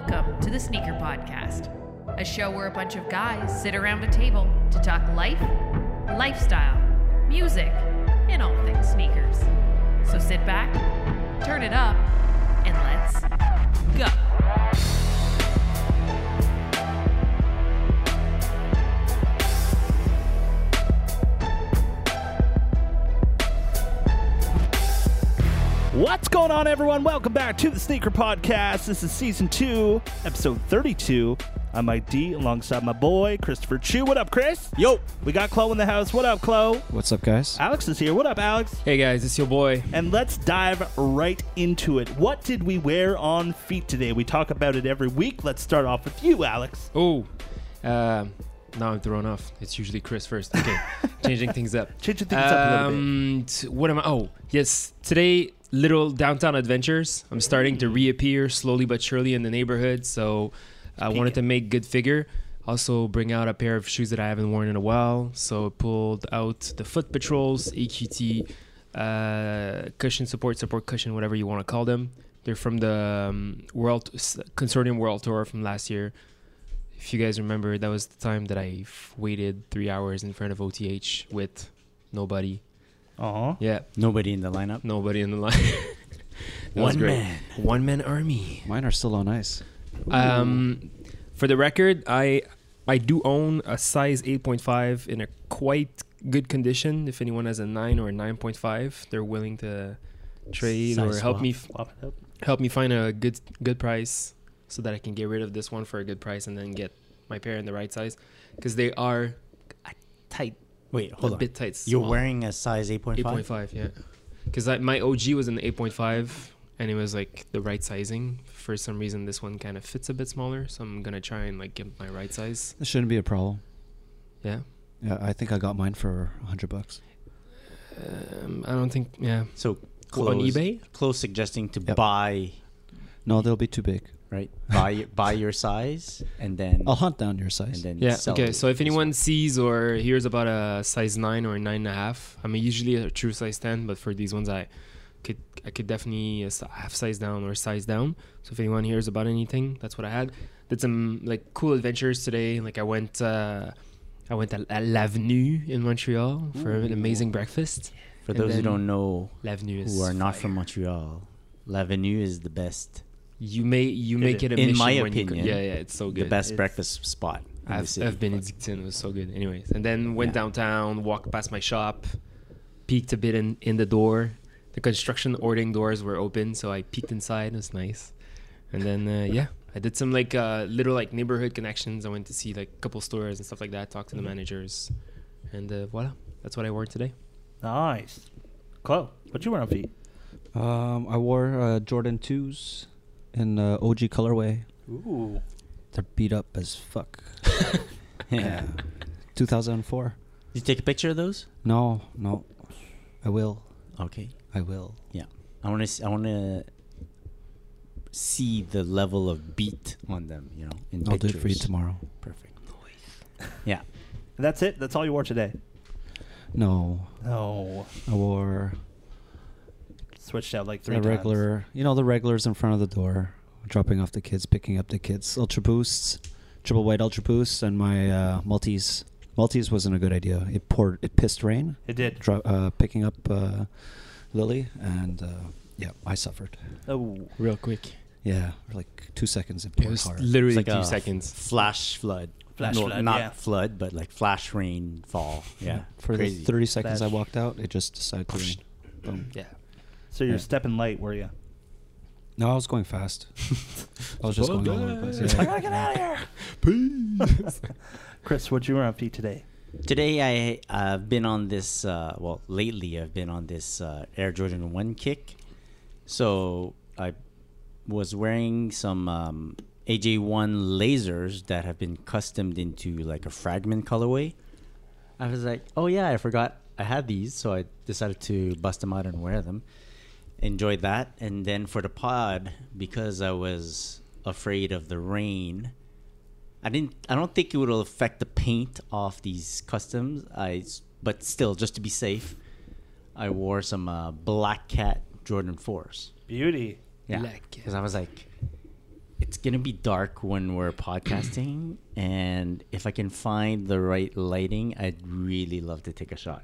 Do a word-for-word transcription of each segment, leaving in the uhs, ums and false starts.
Welcome to the Sneaker Podcast, a show where a bunch of guys sit around a table to talk life, lifestyle, music, and all things sneakers. So sit back, turn it up, and let's go. What's going on, everyone? Welcome back to the Sneaker Podcast. This is Season two, Episode thirty-two. I'm Mike D, alongside my boy, Christopher Chu. What up, Chris? Yo! We got Chloe in the house. What up, Chloe? What's up, guys? Alex is here. What up, Alex? Hey, guys, it's your boy. And let's dive right into it. What did we wear on feet today? We talk about it every week. Let's start off with you, Alex. Oh, uh, now I'm thrown off. It's usually Chris first. Okay, changing things up. Changing things up a little bit. Um, t- what am I? Oh, yes. Today, little downtown adventures. I'm starting to reappear slowly but surely in the neighborhood. So I wanted to make good figure. Also bring out a pair of shoes that I haven't worn in a while. So pulled out the Foot Patrols, A Q T, uh, cushion support, support cushion, whatever you want to call them. They're from the um, World Consortium World Tour from last year. If you guys remember, that was the time that I f- waited three hours in front of O T H with nobody. Uh-huh. Yeah. Nobody in the lineup. Nobody in the line. That was One great. man. One man army. Mine are still on ice. Um, for the record, I I do own a size eight point five in a quite good condition. If anyone has a nine or a nine point five, they're willing to trade Size or help swap. me f- Swap it up. help me find a good good price so that I can get rid of this one for a good price and then get my pair in the right size because they are tight. Wait, hold a on. bit tight. You're small. wearing a size eight point eight five? point five, yeah. Because my O G was an eight point five, and it was like the right sizing. For some reason, this one kind of fits a bit smaller, so I'm gonna try and like get my right size. This shouldn't be a problem. Yeah. Yeah, I think I got mine for a hundred bucks. Um, I don't think. Yeah. So Well, on close, eBay? close suggesting to Yep. buy, No, they'll be too big. right? buy buy your size and then I'll hunt down your size. and then Yeah. sell Okay. it So if as anyone well. sees or hears about a size nine or a nine and a half, I'm usually a true size ten, but for these ones, I could I could definitely uh, half size down or size down. So if anyone hears about anything, that's what I had. Did some like cool adventures today. Like I went. Uh, I went to L'Avenue in Montreal for an amazing breakfast. For and those who then don't know, L'Avenue is who are not fire. from Montreal, L'Avenue is the best, You may you It make is. it a In mission my when you go- opinion, yeah, yeah, it's so good. the best It's- breakfast spot in the I've, city. I've been in Dixon. It was so good. Anyways, and then went Yeah. downtown, walked past my shop, peeked a bit in, in the door. The construction ordering doors were open, so I peeked inside. It was nice. And then uh, yeah, I did some like uh, little like neighborhood connections. I went to see like a couple stores and stuff like that. Talked to the managers, and uh, voila, that's what I wore today. Nice. Chloe, what you wear on feet? Um, I wore uh, Jordan twos in uh, O G colorway. Ooh. They're beat up as fuck. Yeah. two thousand four. Did you take a picture of those? No, no. I will. Okay. I will. Yeah. I want to I want to see the level of beat on them, you know, in I'll pictures. do it for you tomorrow. Perfect. Yeah. And that's it? That's all you wore today? No, No. I wore Switched out like three the times. regular, you know, the regulars in front of the door, dropping off the kids, picking up the kids. Ultra Boosts, triple white Ultra Boosts, and my uh, Maltese. Maltese wasn't a good idea. It poured, it pissed rain. It did. Dro- uh, picking up uh, Lily, and uh, yeah, I suffered. Oh. Real quick, Yeah, for like two seconds it it poured was hard. literally It's like two a seconds. Flash flood. Flash no, flood, not yeah. flood, but like flash rain fall. Yeah. For Crazy. the thirty seconds Flash. I walked out, it just decided to rain. Boom. Yeah. So you're Yeah. stepping light, were you? No, I was going fast. I was just going all over the place. I Yeah. gotta get out of here. Chris, what you wear on feet today? Today I I've been on this uh, well lately I've been on this uh, Air Jordan one kick. So I was wearing some um, A J one lasers that have been customed into like a fragment colorway. I was like, oh yeah, I forgot I had these, so I decided to bust them out and wear them. Enjoyed that, and then for the pod, because I was afraid of the rain, I didn't. I don't think it would affect the paint off these customs. I, s- but still, just to be safe, I wore some uh, Black Cat Jordan fours. Beauty. Yeah, Black Cat. because I was like, it's gonna be dark when we're podcasting, and if I can find the right lighting, I'd really love to take a shot.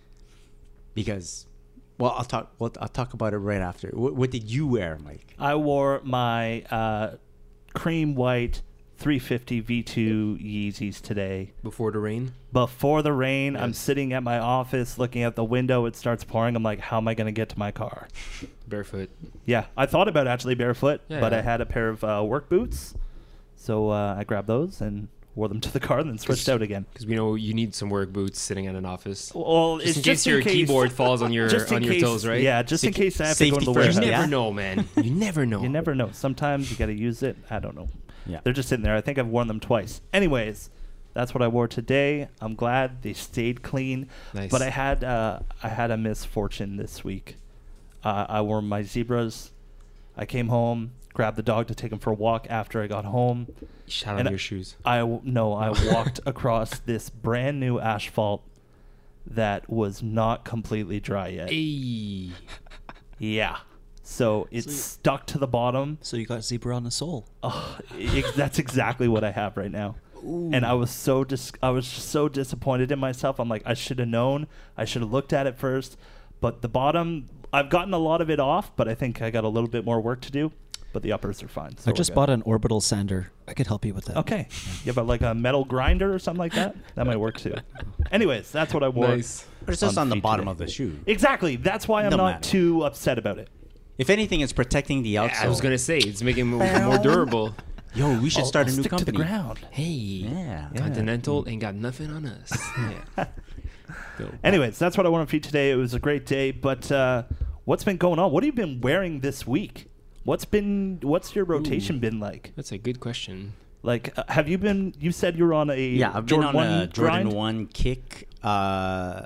Because, well, I'll talk. Well, I'll talk about it right after. What, what did you wear, Mike? I wore my uh, cream white three fifty V two Yeezys today. Before the rain. Before the rain, I'm Yes. sitting at my office looking out the window. It starts pouring. I'm like, how am I going to get to my car? Barefoot. Yeah, I thought about actually barefoot, Yeah, but yeah. I had a pair of uh, work boots. So uh, I grabbed those and wore them to the car and then switched out again. Because we know you need some work boots sitting at an office. Well, Just it's in just case your in case, keyboard falls on your just in on your case- toes, right? Yeah, just in Safety- case I have to go safety to the first, You warehouse. yeah. never know, man. You never know. You never know. Sometimes you got to use it. I don't know. Yeah. They're just sitting there. I think I've worn them twice. Anyways, that's what I wore today. I'm glad they stayed clean. Nice. But I had uh, I had a misfortune this week. Uh, I wore my zebras. I came home, grabbed the dog to take him for a walk after I got home. Shout out and your shoes. I w- no, I walked across this brand new asphalt that was not completely dry yet. Hey. Yeah. So it's So you- stuck to the bottom. So you got zebra on the sole. Oh, ex- that's exactly what I have right now. And I was so dis- I was just so disappointed in myself. I'm like, I should have known. I should have looked at it first. But the bottom, I've gotten a lot of it off, but I think I got a little bit more work to do. But the uppers are fine. So I we're just good. bought an orbital sander. I could help you with that. Okay. You have a, like a metal grinder or something like that? That might work too. Anyways, that's what I wore. Nice. But it's just on the feet bottom today. of the shoe. Exactly. That's why I'm No not matter. too upset about it. If anything, it's protecting the outsole. I was gonna say it's making it more durable. Yo, we should I'll- start I'll a new stick company. to the ground. Hey. Yeah. Continental ain't got nothing on us. Yeah. Dope. Anyways, that's what I wanted for you today. It was a great day, but uh, what's been going on? What have you been wearing this week? What's been what's your rotation been like? That's a good question. Like, uh, have you been? You said you were on a Yeah, I've Jordan been on one a Jordan grind? one kick. Uh,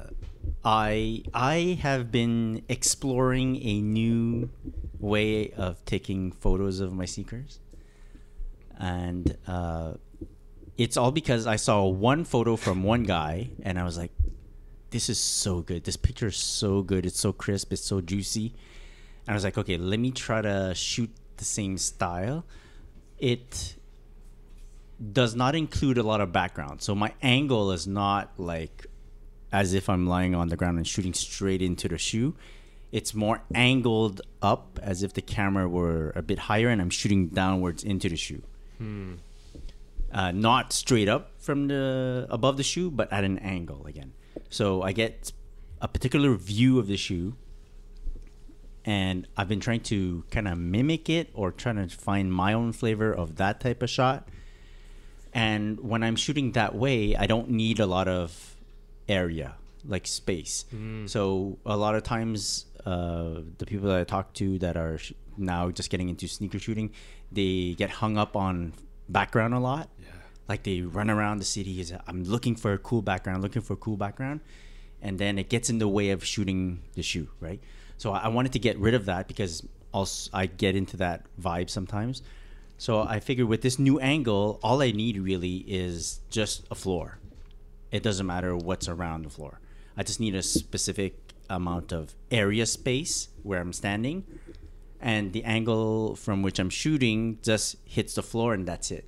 I I have been exploring a new way of taking photos of my sneakers, and uh, it's all because I saw one photo from one guy, and I was like, "This is so good. This picture is so good. It's so crisp. It's so juicy." And I was like, "Okay, let me try to shoot the same style." It does not include a lot of background. So my angle is not like as if I'm lying on the ground and shooting straight into the shoe. It's more angled up as if the camera were a bit higher and I'm shooting downwards into the shoe. Uh, not straight up from the above the shoe, but at an angle again. So I get a particular view of the shoe, and I've been trying to kind of mimic it or trying to find my own flavor of that type of shot. And when I'm shooting that way, I don't need a lot of area, like space. So a lot of times, uh, the people that I talk to that are sh- now just getting into sneaker shooting, they get hung up on background a lot. Yeah. Like they run around the city. Is I'm looking for a cool background, looking for a cool background, and then it gets in the way of shooting the shoe, right? So I I wanted to get rid of that because also I get into that vibe sometimes. So I figured with this new angle, all I need really is just a floor. It doesn't matter what's around the floor. I just need a specific amount of area space where I'm standing, and the angle from which I'm shooting just hits the floor, and that's it.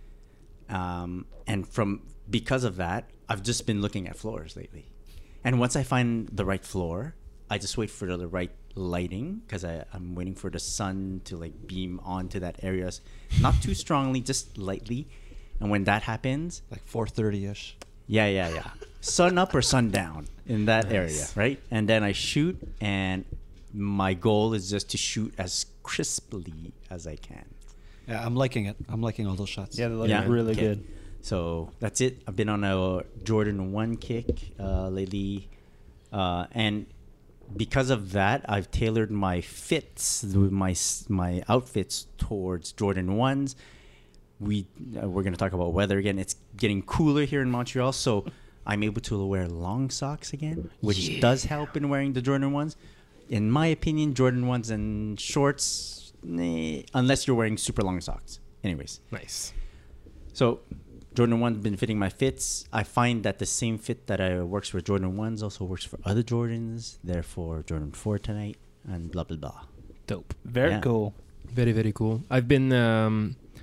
Um, and from because of that, I've just been looking at floors lately. And once I find the right floor, I just wait for the right lighting because I'm waiting for the sun to like beam onto that area, not too strongly, just lightly. And when that happens, Like four thirty ish. yeah, yeah, yeah, sun up or sun down in that area, right? And then I shoot, and my goal is just to shoot as crisply as I can. Yeah, I'm liking it. I'm liking all those shots. Yeah, they look Yeah. really Okay. good. So that's it. I've been on a Jordan one kick uh, lately, uh, and because of that, I've tailored my fits, my my outfits towards Jordan ones. We uh, we're gonna talk about weather again. It's getting cooler here in Montreal, so I'm able to wear long socks again, which Yeah. does help in wearing the Jordan ones. In my opinion, Jordan ones and shorts, eh, unless you're wearing super long socks. Anyways. Nice. So Jordan one's been fitting my fits. I find that the same fit that I works for Jordan ones also works for other Jordans. Therefore, Jordan four tonight and blah blah blah. Dope. Very Yeah. cool. Very very cool. I've been um,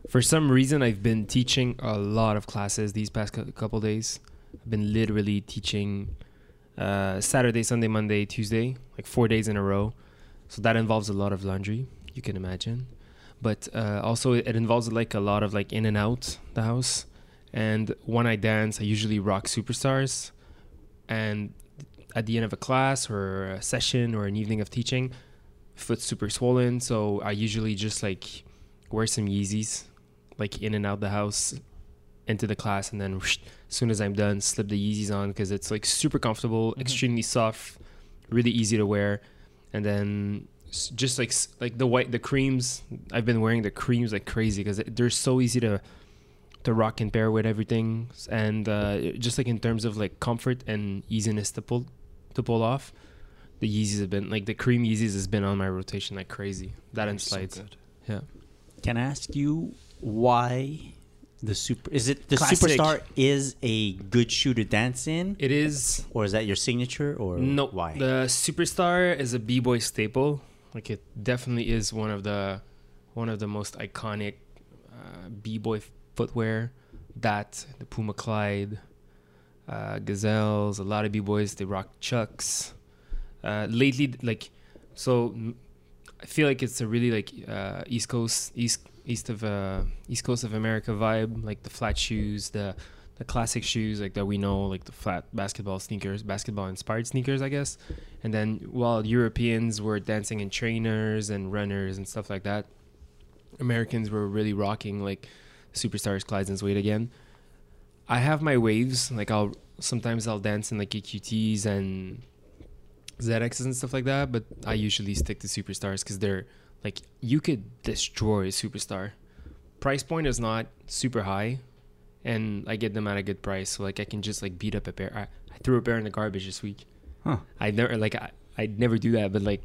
For some reason, I've been teaching a lot of classes these past cou- couple days. I've been literally teaching uh, Saturday, Sunday, Monday, Tuesday, like four days in a row. So that involves a lot of laundry, you can imagine. But uh, also it involves like a lot of like in and out the house. And when I dance, I usually rock Superstars. And at the end of a class or a session or an evening of teaching, foot's super swollen. So I usually just like wear some Yeezys, like in and out the house into the class, and then whoosh, as soon as I'm done, slip the Yeezys on because it's like super comfortable, mm-hmm. extremely soft, really easy to wear. And then s- just like s- like the white the creams, I've been wearing the creams like crazy because they're so easy to to rock and pair with everything, and uh, just like in terms of like comfort and easiness to pull to pull off, the Yeezys have been like the cream Yeezys has been on my rotation like crazy. That and slides, so yeah. Can I ask you why the super is it the Classic. Superstar is a good shoe to dance in, It is. or is that your signature, or No, why? the Superstar is a b-boy staple. Like it definitely is one of the one of the most iconic uh, b-boy footwear. That the Puma Clyde, uh, Gazelles, a lot of b-boys they rock Chucks. Uh, lately, like so, mm, I feel like it's a really like uh, East Coast East East of uh, East Coast of America vibe, like the flat shoes, the the classic shoes like that we know, like the flat basketball sneakers, basketball inspired sneakers, I guess. And then while Europeans were dancing in trainers and runners and stuff like that, Americans were really rocking like Superstars, Clydes, and Suede again. I have my waves, like I'll sometimes I'll dance in like A Q Ts and Z Xs and stuff like that, but I usually stick to Superstars because they're like you could destroy a Superstar. Price point is not super high, and I get them at a good price, so like I can just like beat up a pair. I, I threw a pair in the garbage this week. Huh. I never like I I'd never do that, but like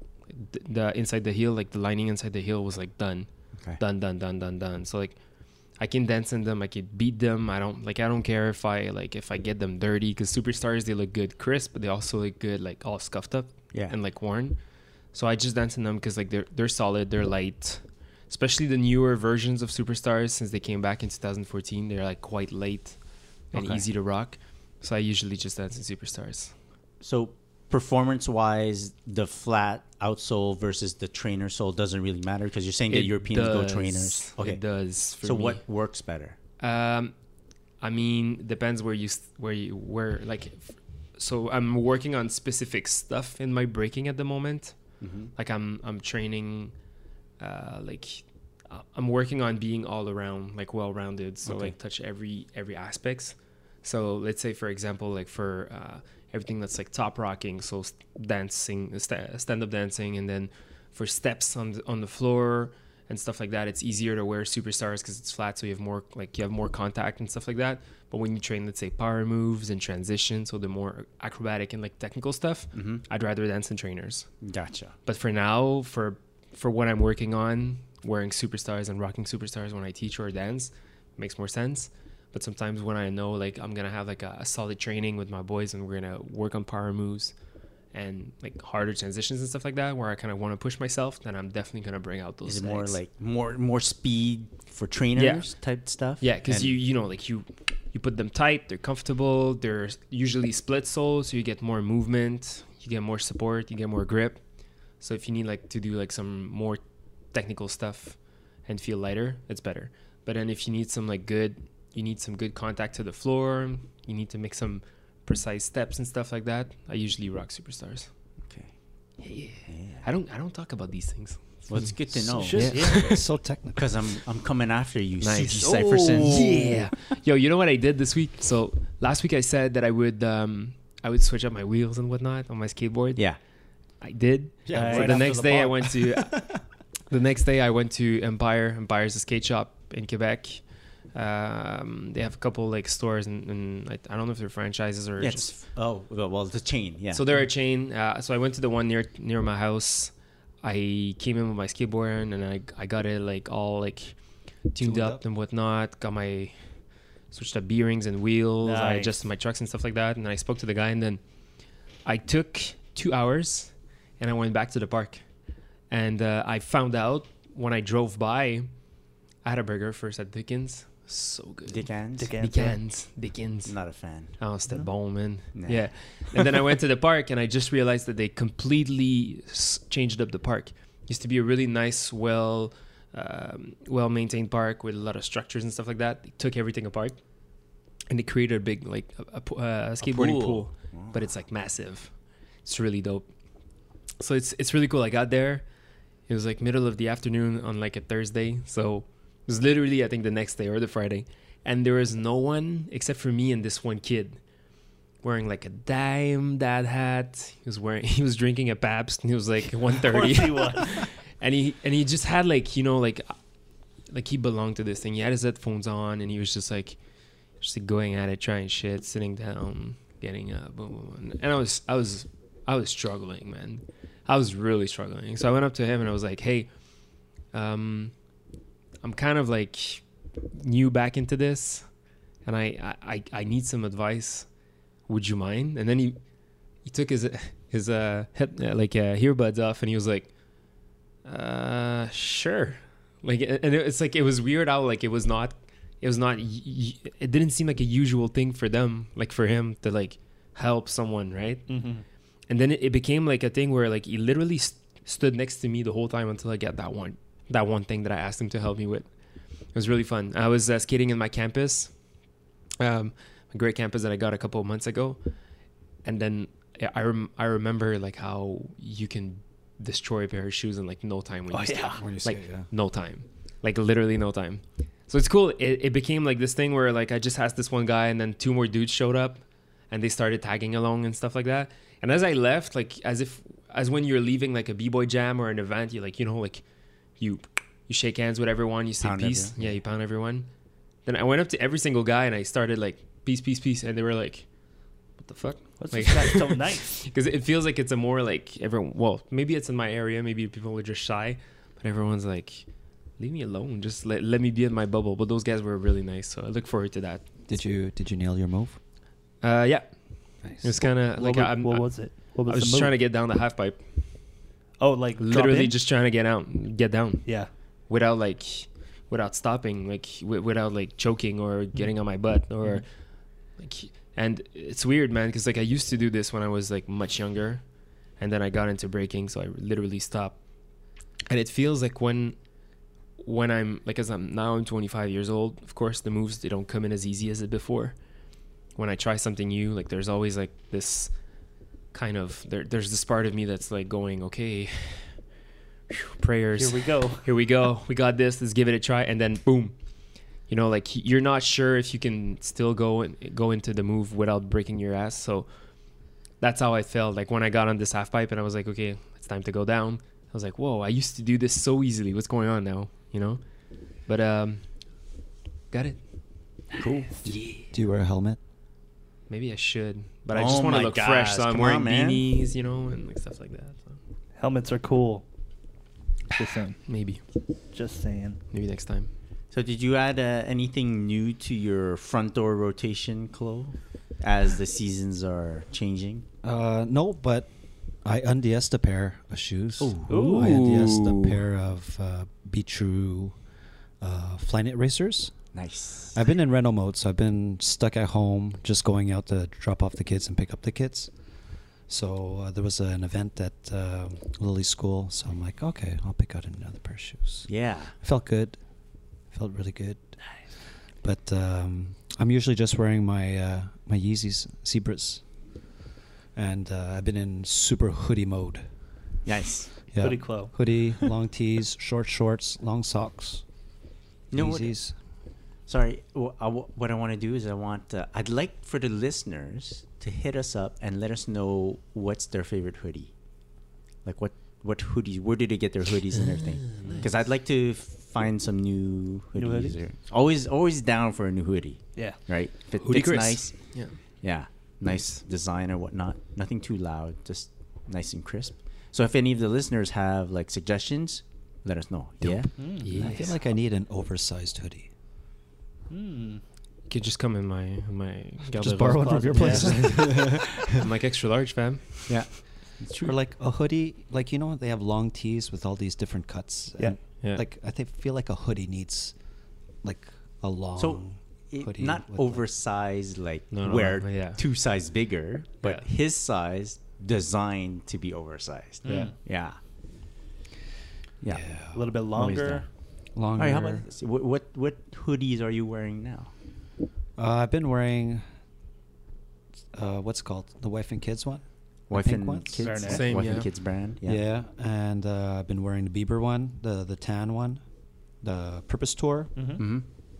th- the inside the heel, like the lining inside the heel was like done, Okay. done, done, done, done, done. So like I can dance in them, I can beat them. I don't like I don't care if I like if I get them dirty because Superstars they look good crisp, but they also look good like all scuffed up Yeah. and like worn. So I just dance in them because like they're they're solid, they're light. Especially the newer versions of Superstars since they came back in two thousand fourteen, they're like quite light and Okay. easy to rock. So I usually just dance in Superstars. So performance-wise, the flat outsole versus the trainer sole doesn't really matter because you're saying that It Europeans go does. trainers. Okay. It does. For So me. what works better? Um, I mean, depends where you s- where you where like. f- So I'm working on specific stuff in my breaking at the moment. Mm-hmm. Like I'm I'm training, uh, like uh, I'm working on being all around like well rounded. So Okay. like touch every every aspects. So let's say for example like for uh, everything that's like top rocking, so s- dancing, st- stand up dancing, and then for steps on the, on the floor and stuff like that, it's easier to wear Superstars because it's flat, so you have more like you have more contact and stuff like that. But when you train, let's say power moves and transition, so the more acrobatic and like technical stuff, Mm-hmm. I'd rather dance in trainers. Gotcha. But for now, for for what I'm working on, wearing Superstars and rocking Superstars when I teach or dance makes more sense. But sometimes when I know like I'm gonna have like a, a solid training with my boys and we're gonna work on power moves and like harder transitions and stuff like that, where I kind of want to push myself, then I'm definitely gonna bring out those. Is it more legs. like more more speed for trainers type stuff? Yeah, because And- you you know like you you put them tight, they're comfortable, they're usually split soles, so you get more movement, you get more support, you get more grip. So if you need like to do like some more technical stuff and feel lighter, it's better. But then if you need some like good, you need some good contact to the floor, you need to make some precise steps and stuff like that, I usually rock Superstars. Okay. Yeah, yeah. I don't I don't talk about these things. Well, it's good to know. Shit, yeah. It's so technical. Because I'm I'm coming after you, Nice. Suji Cypherson. Yeah. Yo, you know what I did this week? So last week I said that I would um I would switch up my wheels and whatnot on my skateboard. Yeah. I did. Yeah, So right the after next the day I pod. went to the next day I went to Empire. Empire's a skate shop in Quebec. Um, they have a couple like stores and, and I, I don't know if they're franchises or Yeah, just it's, oh, well, well, the chain. Yeah. so they're a chain. Uh, so I went to the one near near my house. I came in with my skateboard and I I got it like all like tuned, Tuned up, up. and whatnot. Got my switched up B rings and wheels. I Nice. adjusted my trucks and stuff like that. And then I spoke to the guy and then I took two hours and I went back to the park. And uh, I found out when I drove by, I had a burger first at Dickens. So good. Dickens? Dickens. Dickens. Dickens. Not a fan. Oh, c'était No? bon, man. Nah. Yeah. And then I went to the park and I just realized that they completely s- changed up the park. Used to be a really nice, well, um, well-maintained park with a lot of structures and stuff like that. They took everything apart and they created a big, like, a, a, po- uh, a skateboarding pool. pool. But it's like massive. It's really dope. So it's it's really cool. I got there. It was like middle of the afternoon on like a Thursday. So it was literally, I think, the next day or the Friday. And there was no one except for me and this one kid wearing like a dime dad hat. He was wearing, he was drinking a Pabst and he was like one thirty. Of course he was. and he, and he just had like, you know, like, like he belonged to this thing. He had his headphones on and he was just like, just like going at it, trying shit, sitting down, getting up. Boom, boom, boom. And I was, I was, I was struggling, man. I was really struggling. So I went up to him and I was like, hey, um, I'm kind of like new back into this and I, I, I need some advice. Would you mind? And then he, he took his, his, uh, head, uh, like, uh, earbuds off and he was like, uh, sure. Like, and it's like, it was weird how, like, it was not, it was not, it didn't seem like a usual thing for them, like for him to like help someone. Right. Mm-hmm. And then it, it became like a thing where like he literally st- stood next to me the whole time until I got that one, that one thing that I asked him to help me with. It was really fun. I was uh, skating in my campus, um, a great campus that I got a couple of months ago. And then I rem- I remember like how you can destroy a pair of shoes in like no time when Oh, you skate. yeah. When you Like skate, yeah. no time, like literally no time. So it's cool. It, it became like this thing where like I just asked this one guy and then two more dudes showed up and they started tagging along and stuff like that. And as I left, like as if as when you're leaving like a b-boy jam or an event, you like, you know, like you you shake hands with everyone, you say Pound peace. everyone. Yeah, you pound everyone. Then I went up to every single guy and I started like peace, peace, peace, and they were like, "What the fuck?" What's Like, this guy so nice? Because it feels like it's a more like everyone. Well, maybe it's in my area. Maybe people are just shy, but everyone's like, "Leave me alone. Just let let me be in my bubble." But those guys were really nice, so I look forward to that. Did you did you nail your move? Uh, yeah, Nice. it was kind of like what, I'm, what I, was it? What I was the just move? trying to get down the half pipe. Oh, like drop Literally in? just trying to get out, get down Yeah. without like, without stopping, like w- without like choking or getting on my butt or like. And it's weird, man, because like I used to do this when I was like much younger, and then I got into breaking, so I literally stopped. And it feels like when, when I'm like, as I'm now I'm twenty-five years old. Of course, the moves they don't come in as easy as it before. When I try something new, like there's always like this kind of there. There's this part of me that's like going, okay, whew, prayers. Here we go. Here we go. We got this. Let's give it a try. And then boom. You know, like you're not sure if you can still go and go into the move without breaking your ass. So that's how I felt. Like when I got on this half pipe and I was like, okay, it's time to go down. I was like, whoa, I used to do this so easily. What's going on now? You know? But um, got it. Cool. Do you wear a helmet? Maybe I should, but I Oh just want to my look fresh, gosh, so I'm come wearing on, man. beanies, you know, and like stuff like that. So Helmets are cool. Just saying. maybe, Just saying. maybe next time. So did you add uh, anything new to your front door rotation, Chloe, as the seasons are changing? Uh, no, but I undressed a pair of shoes. Ooh. I undressed a Ooh. pair of uh, Be True uh, Flyknit racers. Nice. I've been in rental mode, so I've been stuck at home, just going out to drop off the kids and pick up the kids. So uh, there was an event at uh, Lily's school, so I'm like, okay, I'll pick out another pair of shoes. Yeah. I felt good. Felt really good. But um, I'm usually just wearing my uh, my Yeezys, Zebras. And uh, I've been in super hoodie mode. Nice. Yeah. Hoodie Clo. Hoodie, long tees, short shorts, long socks. You know what? Yeezys. Sorry. wh- I w- What I want to do is I want. Uh, I'd like for the listeners to hit us up and let us know what's their favorite hoodie. Like what what hoodies? Where did they get their hoodies and everything? Because I'd like to find some new hoodies. New hoodies? or- always always down for a new hoodie, Yeah. right? If it Hoodie fits Chris. nice, Yeah. yeah, nice design or whatnot. Nothing too loud, just nice and crisp. So if any of the listeners have like suggestions, let us know. Yeah. Mm, Yeah. I feel like I need an oversized hoodie. Mm. You could just come in my in my Just borrow one from your place. I'm like extra large, fam. Yeah. It's true. Or like a hoodie, like, you know, they have long tees with all these different cuts. Yeah. And Yeah. Like, I think, feel like a hoodie needs like a long So, it, hoodie. not with, like- oversized, like No, no, where no, yeah. two size bigger, but Yeah. his size designed to be oversized. Yeah. Yeah. Yeah. A little bit Always longer. there. longer. All right, how about this? What, what what hoodies are you wearing now? Uh, I've been wearing uh, what's it called the wife and kids one. The Wife pink and ones? Kids, Very nice. Same, Wife yeah. and Kids brand. Yeah, Yeah. and uh, I've been wearing the Bieber one, the the tan one, the Purpose Tour, Mm-hmm. Mm-hmm.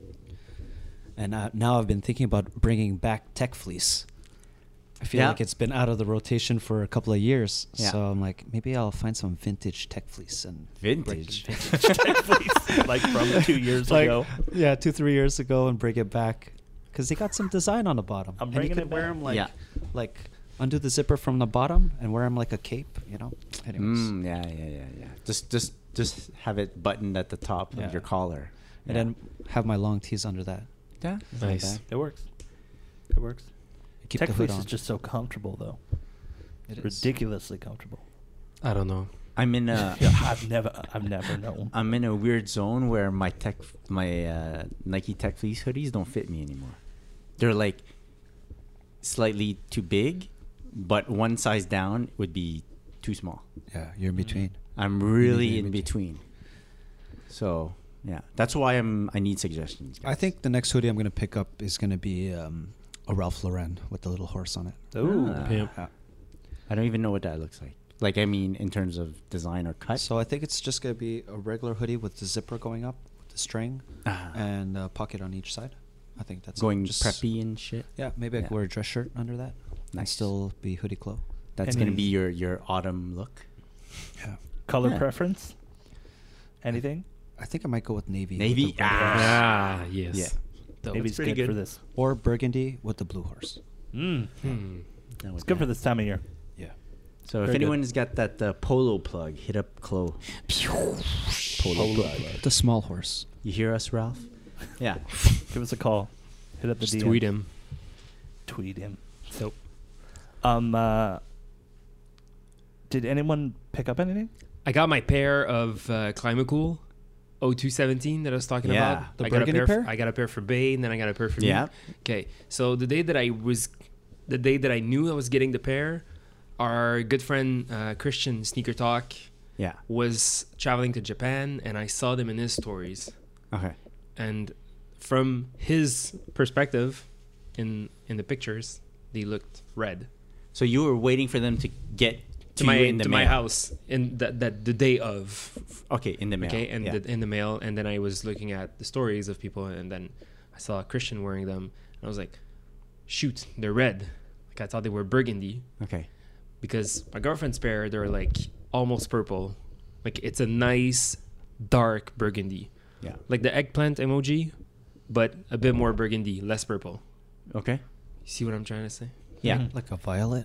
and uh, now I've been thinking about bringing back Tech Fleece. I feel Yeah. like it's been out of the rotation for a couple of years, Yeah. so I'm like, maybe I'll find some vintage Tech Fleece and Vintage. Like from two years like, ago. yeah, two three years ago, and bring it back because they got some design on the bottom. I'm and you bringing could it wear back. them like Yeah. like undo the zipper from the bottom and wear them like a cape. You know. Anyways, Mm, yeah, yeah, yeah, yeah. Just just just have it buttoned at the top Yeah. of your collar. and Yeah. then have my long tees under that. Yeah, that's not Nice. bad. It works. It works. Keep Tech the hood fleece on. is just so comfortable, though. It is. Ridiculously comfortable. I don't know. I'm in a Yeah, I've never, I've never known. I'm in a weird zone where my tech my uh, Nike Tech Fleece hoodies don't fit me anymore. They're like slightly too big, but one size down would be too small. Yeah, you're in between. I'm really in in between. So yeah, that's why I'm. I need suggestions. I guys. think the next hoodie I'm gonna pick up is gonna be um, a Ralph Lauren with the little horse on it. Ooh. Ah. Pimp. Yeah. I don't even know what that looks like. Like I mean, in terms of design or cut. So I think it's just gonna be a regular hoodie with the zipper going up, with the string, Ah. and a pocket on each side. I think that's it. going Just- preppy and shit. Yeah, maybe I Yeah. could wear a dress shirt under that. And Nice. still be hoodie clo. That's Any- gonna be your your autumn look. Yeah. Color Yeah. preference? Anything? I think I might go with navy. with Navy? the red Ah. horse. Ah, yes. Yeah. That Maybe looks it's pretty good, good for this. Or burgundy with the blue horse. Mm. Hmm. It's good for this time of year. Yeah. So if Very good. anyone's got that uh, polo plug, hit up Chloe. Polo, Polo plug. plug. The small horse. You hear us, Ralph? Yeah. Give us a call. Hit up the Just D M. tweet him. Tweet him. Nope. Um. Uh, did anyone pick up anything? I got my pair of uh, Climacool oh two seventeen that I was talking Yeah. about. The I got a burgundy pair. pair? f- I got a pair for Bay, and then I got a pair for Yeah. me. Okay. So the day that I was, the day that I knew I was getting the pair, our good friend uh, Christian Sneaker Talk Yeah. was traveling to Japan, and I saw them in his stories. Okay. And from his perspective, in in the pictures, they looked red. So you were waiting for them to get to, To my you in the to mail. my house in that that the day of. Okay, in the mail. Okay, and yeah. the, in the mail, and then I was looking at the stories of people, and then I saw Christian wearing them, and I was like, "Shoot, they're red!" Like I thought they were burgundy okay. because my girlfriend's pair, they're like almost purple, like it's a nice dark burgundy, Yeah. like the eggplant emoji, but a bit more burgundy, less purple. Okay. You see what I'm trying to say? Yeah. Mhm. Like a violet.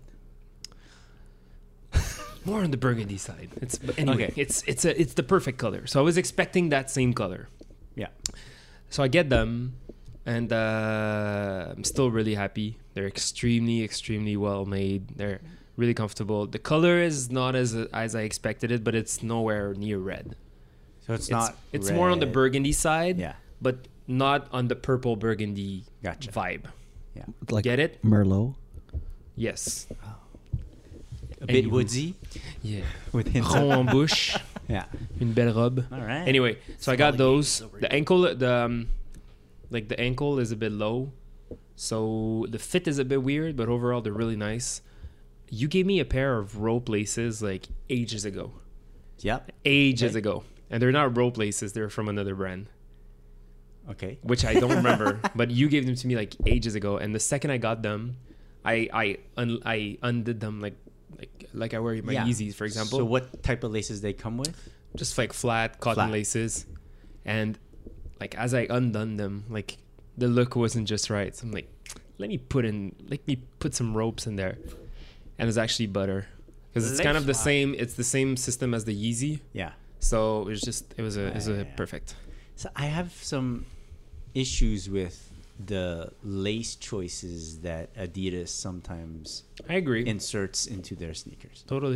More on the burgundy side. It's but anyway, Okay. it's it's a it's the perfect color. So I was expecting that same color. Yeah. So I get them, and uh, I'm still really happy. They're extremely, extremely well made. They're really comfortable. The color is not as as I expected it, but it's nowhere near red. So it's, It's not. It's more on the red. burgundy side, Yeah. but not on the purple burgundy Gotcha. vibe. Yeah. Like Get it? Merlot. Yes. A bit Anywho. woodsy Yeah. with hints Rond of. en bouche, Yeah. une belle robe. All right. Anyway, so I got Smelly those. gaze over The here. ankle, the um, like the ankle is a bit low, so the fit is a bit weird. But overall, they're really nice. You gave me a pair of rope laces like ages ago, Yep. ages Okay. ago, and they're not rope laces. They're from another brand, Okay. which I don't remember. But you gave them to me like ages ago, and the second I got them, I I un- I undid them like like like I wear my Yeah. Yeezys, for example. So what type of laces they come with? Just like flat cotton Flat. laces, and like as I undone them, like the look wasn't just right. So I'm like, let me put in, let me put some ropes in there, and it's actually butter because it's kind of the Lace. same. It's the same system as the Yeezy, Yeah. so it was just it was a it was a Yeah. perfect. So I have some issues with the lace choices that Adidas sometimes I agree. inserts into their sneakers. Totally.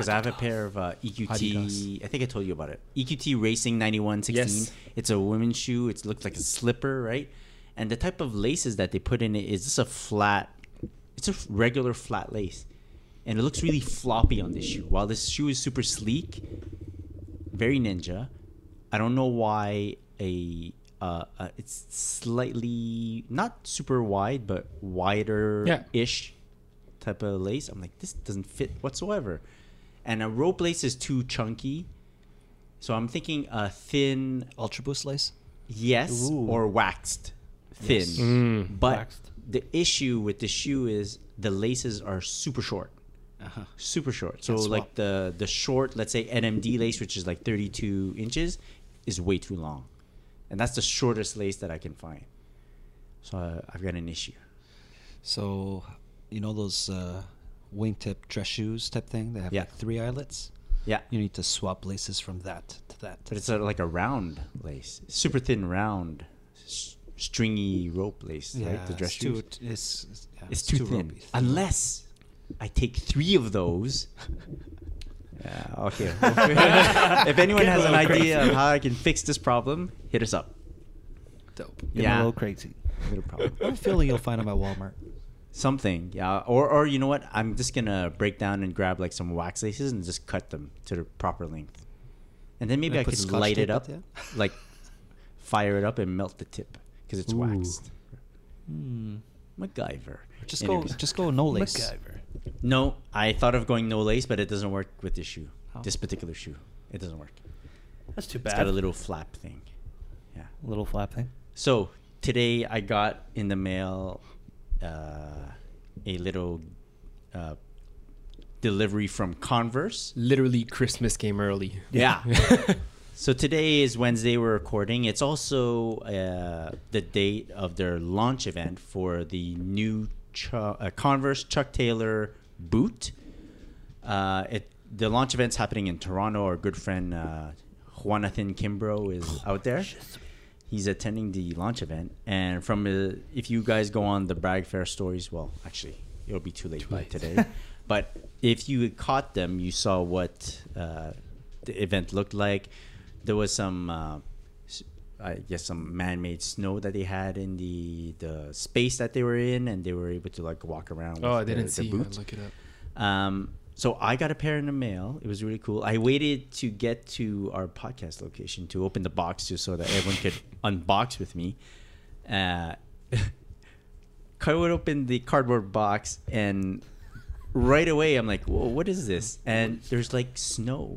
because I have a pair of uh, E Q T. Adidas. I think I told you about it. E Q T Racing ninety-one sixteen. Yes. It's a women's shoe. It looks like a slipper, right? And the type of laces that they put in it is just a flat. It's a regular flat lace, and it looks really floppy on this shoe. While this shoe is super sleek, very ninja. I don't know why a uh, uh it's slightly not super wide but wider ish type of lace. I'm like, this doesn't fit whatsoever. And a rope lace is too chunky, so I'm thinking a thin Ultra Boost lace. yes Ooh. or waxed thin. Yes. Mm. But Waxed. the issue with the shoe is the laces are super short. Uh-huh. Super short. So Can't swap. like the the short, let's say N M D lace, which is like thirty-two inches, is way too long, and that's the shortest lace that I can find. So uh, I've got an issue. So, you know those uh, wingtip dress shoes type thing? They have Yeah. like three eyelets. Yeah, You need to swap laces from that to that. but it's a, like a round lace, super thin, round, s- stringy rope lace. yeah, right? The dress it's too, shoes. it's, it's, yeah, It's too, thin. ropey. Unless I take three of those. Yeah, okay. If anyone Get a has an little idea crazy. of how I can fix this problem, hit us up. Dope. Getting Yeah. a little crazy. Little problem. I have a feeling you'll find them at Walmart. Something, yeah. Or, or you know what? I'm just gonna break down and grab like some wax laces and just cut them to the proper length, and then maybe And I put could Scotch light it tape up, at the end? like fire it up and melt the tip because it's Ooh. waxed. Hmm. MacGyver. Just go, Interview. just go no lace. MacGyver. No, I thought of going no lace, but it doesn't work with this shoe. Oh. This particular shoe, it doesn't work. That's too It's bad. got a little flap thing. Yeah. little flap thing. So today I got in the mail uh, a little uh, delivery from Converse. Literally, Christmas came early. Yeah. So today is Wednesday. We're recording. It's also uh, the date of their launch event for the new Ch- uh, Converse Chuck Taylor boot. Uh, it the launch event's happening in Toronto. Our good friend uh, Juanathan Kimbrough is out there. He's attending the launch event, and from uh, if you guys go on the Bragg Fair stories, well, actually, it'll be too late by today. But if you had caught them, you saw what uh, the event looked like. There was some, uh, s- I guess, some man-made snow that they had in the the space that they were in, and they were able to like walk around. With Oh, I the, didn't the see. I'll boots. look it up. Um, so I got a pair in the mail. It was really cool. I waited to get to our podcast location to open the box just so that everyone could unbox with me. Uh, I would open the cardboard box, and right away I'm like, "Whoa, what is this?" And there's like snow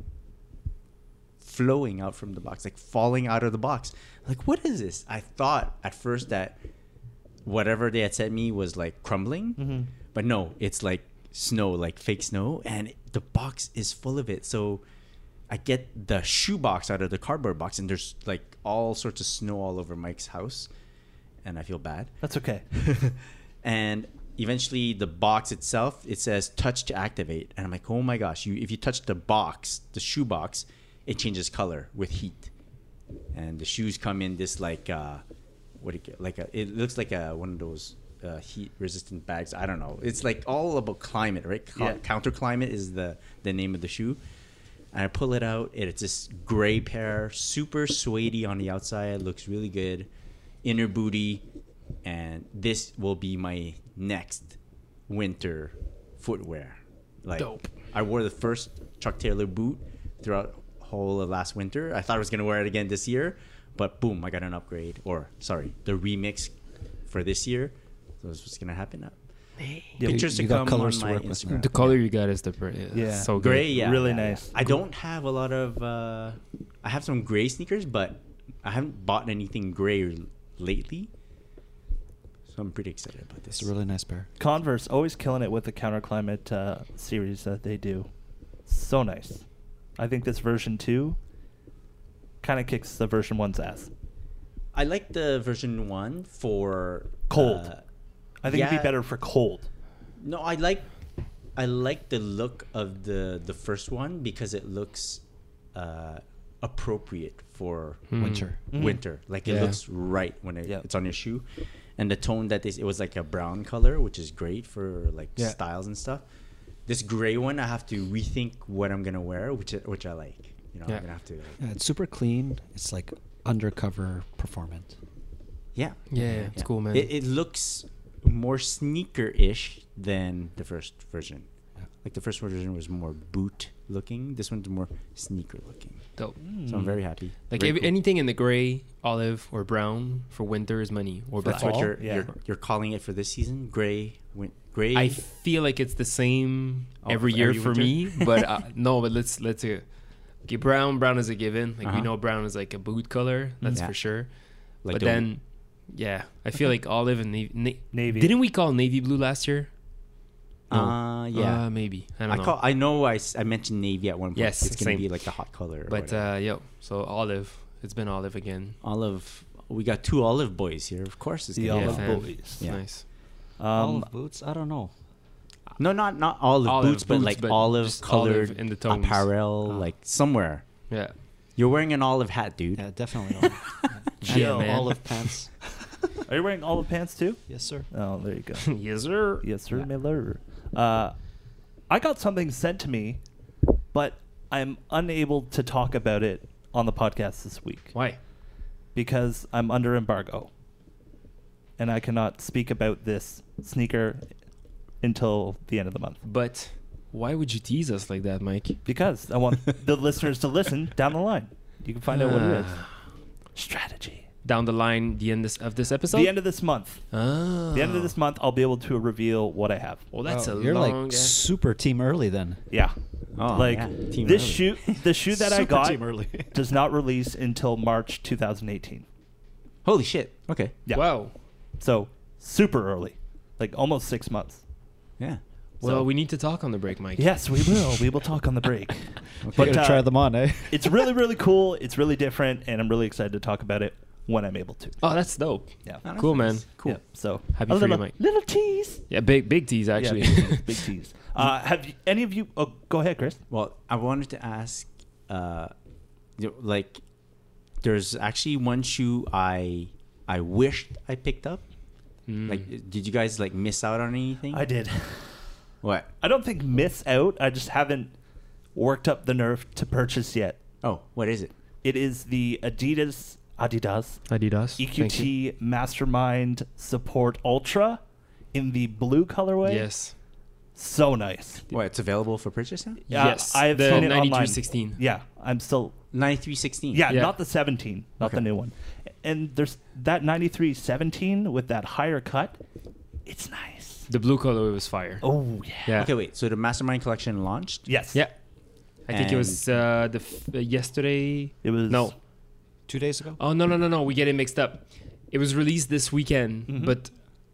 flowing out from the box, like falling out of the box. Like, what is this? I thought at first that whatever they had sent me was like crumbling, Mm-hmm. but no, it's like snow, like fake snow, and the box is full of it. So I get the shoe box out of the cardboard box, and there's like all sorts of snow all over Mike's house, and I feel bad. That's okay. And eventually the box itself, it says touch to activate, and I'm like, oh my gosh, you if you touch the box, the shoe box, it changes color with heat, and the shoes come in this like uh what do you get, like a, it looks like a one of those uh, heat resistant bags. I don't know, it's like all about climate, right? Co- Yeah. Counter climate is the the name of the shoe. And I pull it out, and it's this gray pair, super suede on the outside, looks really good, inner booty, and this will be my next winter footwear. Like, Dope. I wore the first Chuck Taylor boot throughout whole of last winter. I thought I was gonna wear it again this year, but boom, I got an upgrade, or sorry, the remix for this year. So that's what's gonna happen. Yeah, Pictures you to got come colors on to my work with. Instagram. The color you got is the per- yeah, Yeah. so good. Gray, yeah, Really yeah, nice. yeah. I don't have a lot of. Uh, I have some gray sneakers, but I haven't bought anything gray r- lately. So I'm pretty excited about this. It's a really nice pair. Converse always killing it with the counterclimate uh, series that they do. So nice. I think this version two kind of kicks the version one's ass. I like the version one for Cold. uh, I think it'd yeah. be better for cold. No, I like I like the look of the the first one because it looks uh, appropriate for Hmm. Winter. Mhm. winter. Like it Yeah. looks right when it, Yeah. it's on your shoe, and the tone that they, it was like a brown color, which is great for like Yeah. styles and stuff. this gray one, I have to rethink what I'm gonna wear, which I- which I like. You know, Yeah. I'm gonna have to. Like, Yeah, it's super clean. It's like undercover performant. yeah, Yeah, yeah, it's cool, man. It, it looks more sneaker-ish than the first version. Yeah. Like the first version was more boot looking. This one's more sneaker looking. Dope. So I'm very happy. Like Very if cool. anything in the gray, olive, or brown for winter is money or black. That's what Fall? you're, Yeah. you're you're calling it for this season. Gray, win, gray. I feel like it's the same Oh, every for year every for winter? me, but uh, no. But let's let's uh, okay. Brown, brown is a given. Like we Uh-huh. know brown is like a boot color. That's Yeah. for sure. like but the- then, yeah, I feel like olive and navy. Na- Navy. Didn't we call navy blue last year? No. Uh, yeah. Uh, maybe. I don't I know. call. I know. I, s- I mentioned navy at one point. Yes, it's gonna same. be like the hot color. or but whatever. uh, yo, so olive. It's been olive again. olive. We got two olive boys here. Of course, it's The gonna be Olive olive. fam. Boys. Yeah. Nice. Um, Olive boots? I don't know. No, not not olive, Olive boots, but boots, like but olive just colored olive in the tones. apparel, Oh. like somewhere. Yeah. You're wearing an olive hat, dude. Yeah, definitely. Olive. Yeah, And man. olive pants. Are you wearing olive pants too? Yes, sir. Oh, there you go. yes, sir. Yes, sir, Yeah. Miller. Uh, I got something sent to me, but I'm unable to talk about it on the podcast this week Why? because I'm under embargo, and I cannot speak about this sneaker until the end of the month. But why would you tease us like that, Mike? Because I want the listeners to listen down the line. You can find out what it is. Ah. Strategy. Down the line, the end this, of this episode. The end of this month. Ah. The end of this month, I'll be able to reveal what I have. Well, that's Wow, a You're long. like ass- super team early then. Yeah. Oh, like yeah, team this early. shoe, the shoe that I Super got team early. does not release until March two thousand eighteen. Holy shit. Okay. Yeah. Wow. So super early, like almost six months. Yeah. Well, So- we need to talk on the break, Mike. Yes, we will. We will talk on the break. Okay. But, But, uh, try them on, eh? It's really, really cool. It's really different, and I'm really excited to talk about it when I'm able to. Oh, that's dope. Yeah. Oh, that's Cool, nice. man. Cool. Yeah, so Happy a for you, little, Mike. little tease. Yeah, big big tease actually. Yeah, big tease. Big tease. Uh, have you, any of you? Oh, go ahead, Chris. Well, I wanted to ask, uh, you know, like, there's actually one shoe I I wished I picked up. Mm. Like, did you guys like miss out on anything? I did. What? I don't think miss out. I just haven't worked up the nerve to purchase yet. Oh, what is it? It is the Adidas Adidas Adidas. E Q T Mastermind Support Ultra in the blue colorway. Yes. So nice. What? It's available for purchase now? Yeah, yes. I've the seen it ninety-three online. sixteen. Yeah, I'm still. ninety-three sixteen. Yeah, Yeah. not the seventeen, not the Okay. new one. And there's that ninety-three seventeen with that higher cut. It's nice. The blue color was fire. Oh yeah. Yeah. Okay, wait. So the Mastermind collection launched? Yes. Yeah. I think it And- was uh, the f- uh, yesterday. It was. No. Two days ago? Oh no no no no! We get it mixed up. It was released this weekend, Mhm. but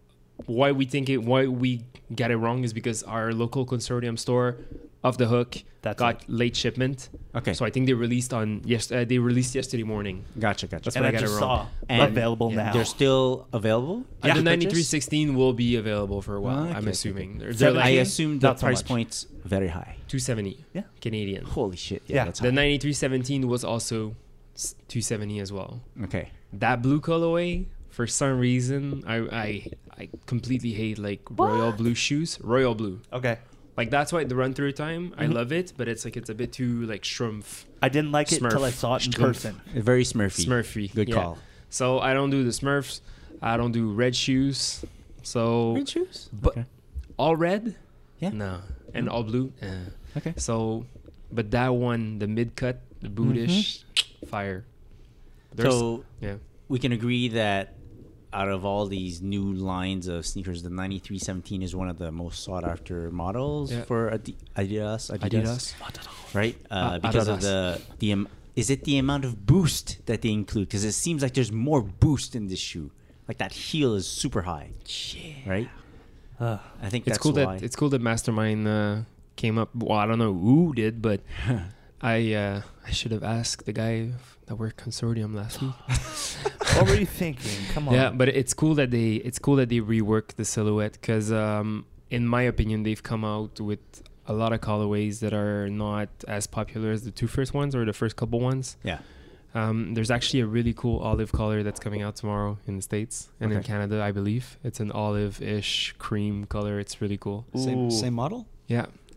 why we think it, why we got it wrong is because our local consortium store, Off the Hook, That's got it. late shipment. Okay. So I think they released on yes, uh, they released yesterday morning. Gotcha, gotcha. That's And why I I got just it saw wrong. And- available yeah, now. They're still available? Uh, Yeah. the To ninety-three sixteen will be available for a while. Oh, okay, I'm okay, assuming. They're, Seven- they're I like assume the Not so price much. point's very high. two seventy Yeah. Canadian. Holy shit. Yeah, Yeah. that's The high. ninety-three seventeen was also s- two seventy as well. Okay. That blue colorway, for some reason, I I, I completely hate like royal blue shoes. Royal blue. Okay. Like that's why the run through time, I Mhm. love it, but it's like it's a bit too like shrumpf, I didn't like it until I Smurf. saw it in Strumpf. person. Very Smurfy. Smurfy. Good yeah. call. So I don't do the Smurfs. I don't do red shoes. So Red shoes? but Okay. all red? Yeah. No. And all blue? Uh. Okay. So, but that one, the mid cut, the bootish, fire. There's- So yeah. we can agree that out of all these new lines of sneakers, the ninety-three seventeen is one of the most sought after models Yeah. for Adi- Adidas, Adidas. Adidas. Right? Uh, Uh, because of Adidas. the the am- is it the amount of boost that they include? Because it seems like there's more boost in this shoe. Like that heel is super high, right? Uh, I think It's that's cool why. that it's cool that Mastermind uh, came up. Well, I don't know who did, but I uh, I should have asked the guy that worked consortium last week. what were you thinking? Come on. Yeah, but it's cool that they it's cool that they rework the silhouette because um, in my opinion they've come out with a lot of colorways that are not as popular as the two first ones or the first couple ones. yeah. Um, there's actually a really cool olive color that's coming out tomorrow in the States and in Okay. Canada, I believe. It's an olive-ish cream color. It's really cool. Ooh. Same, same model? Yeah.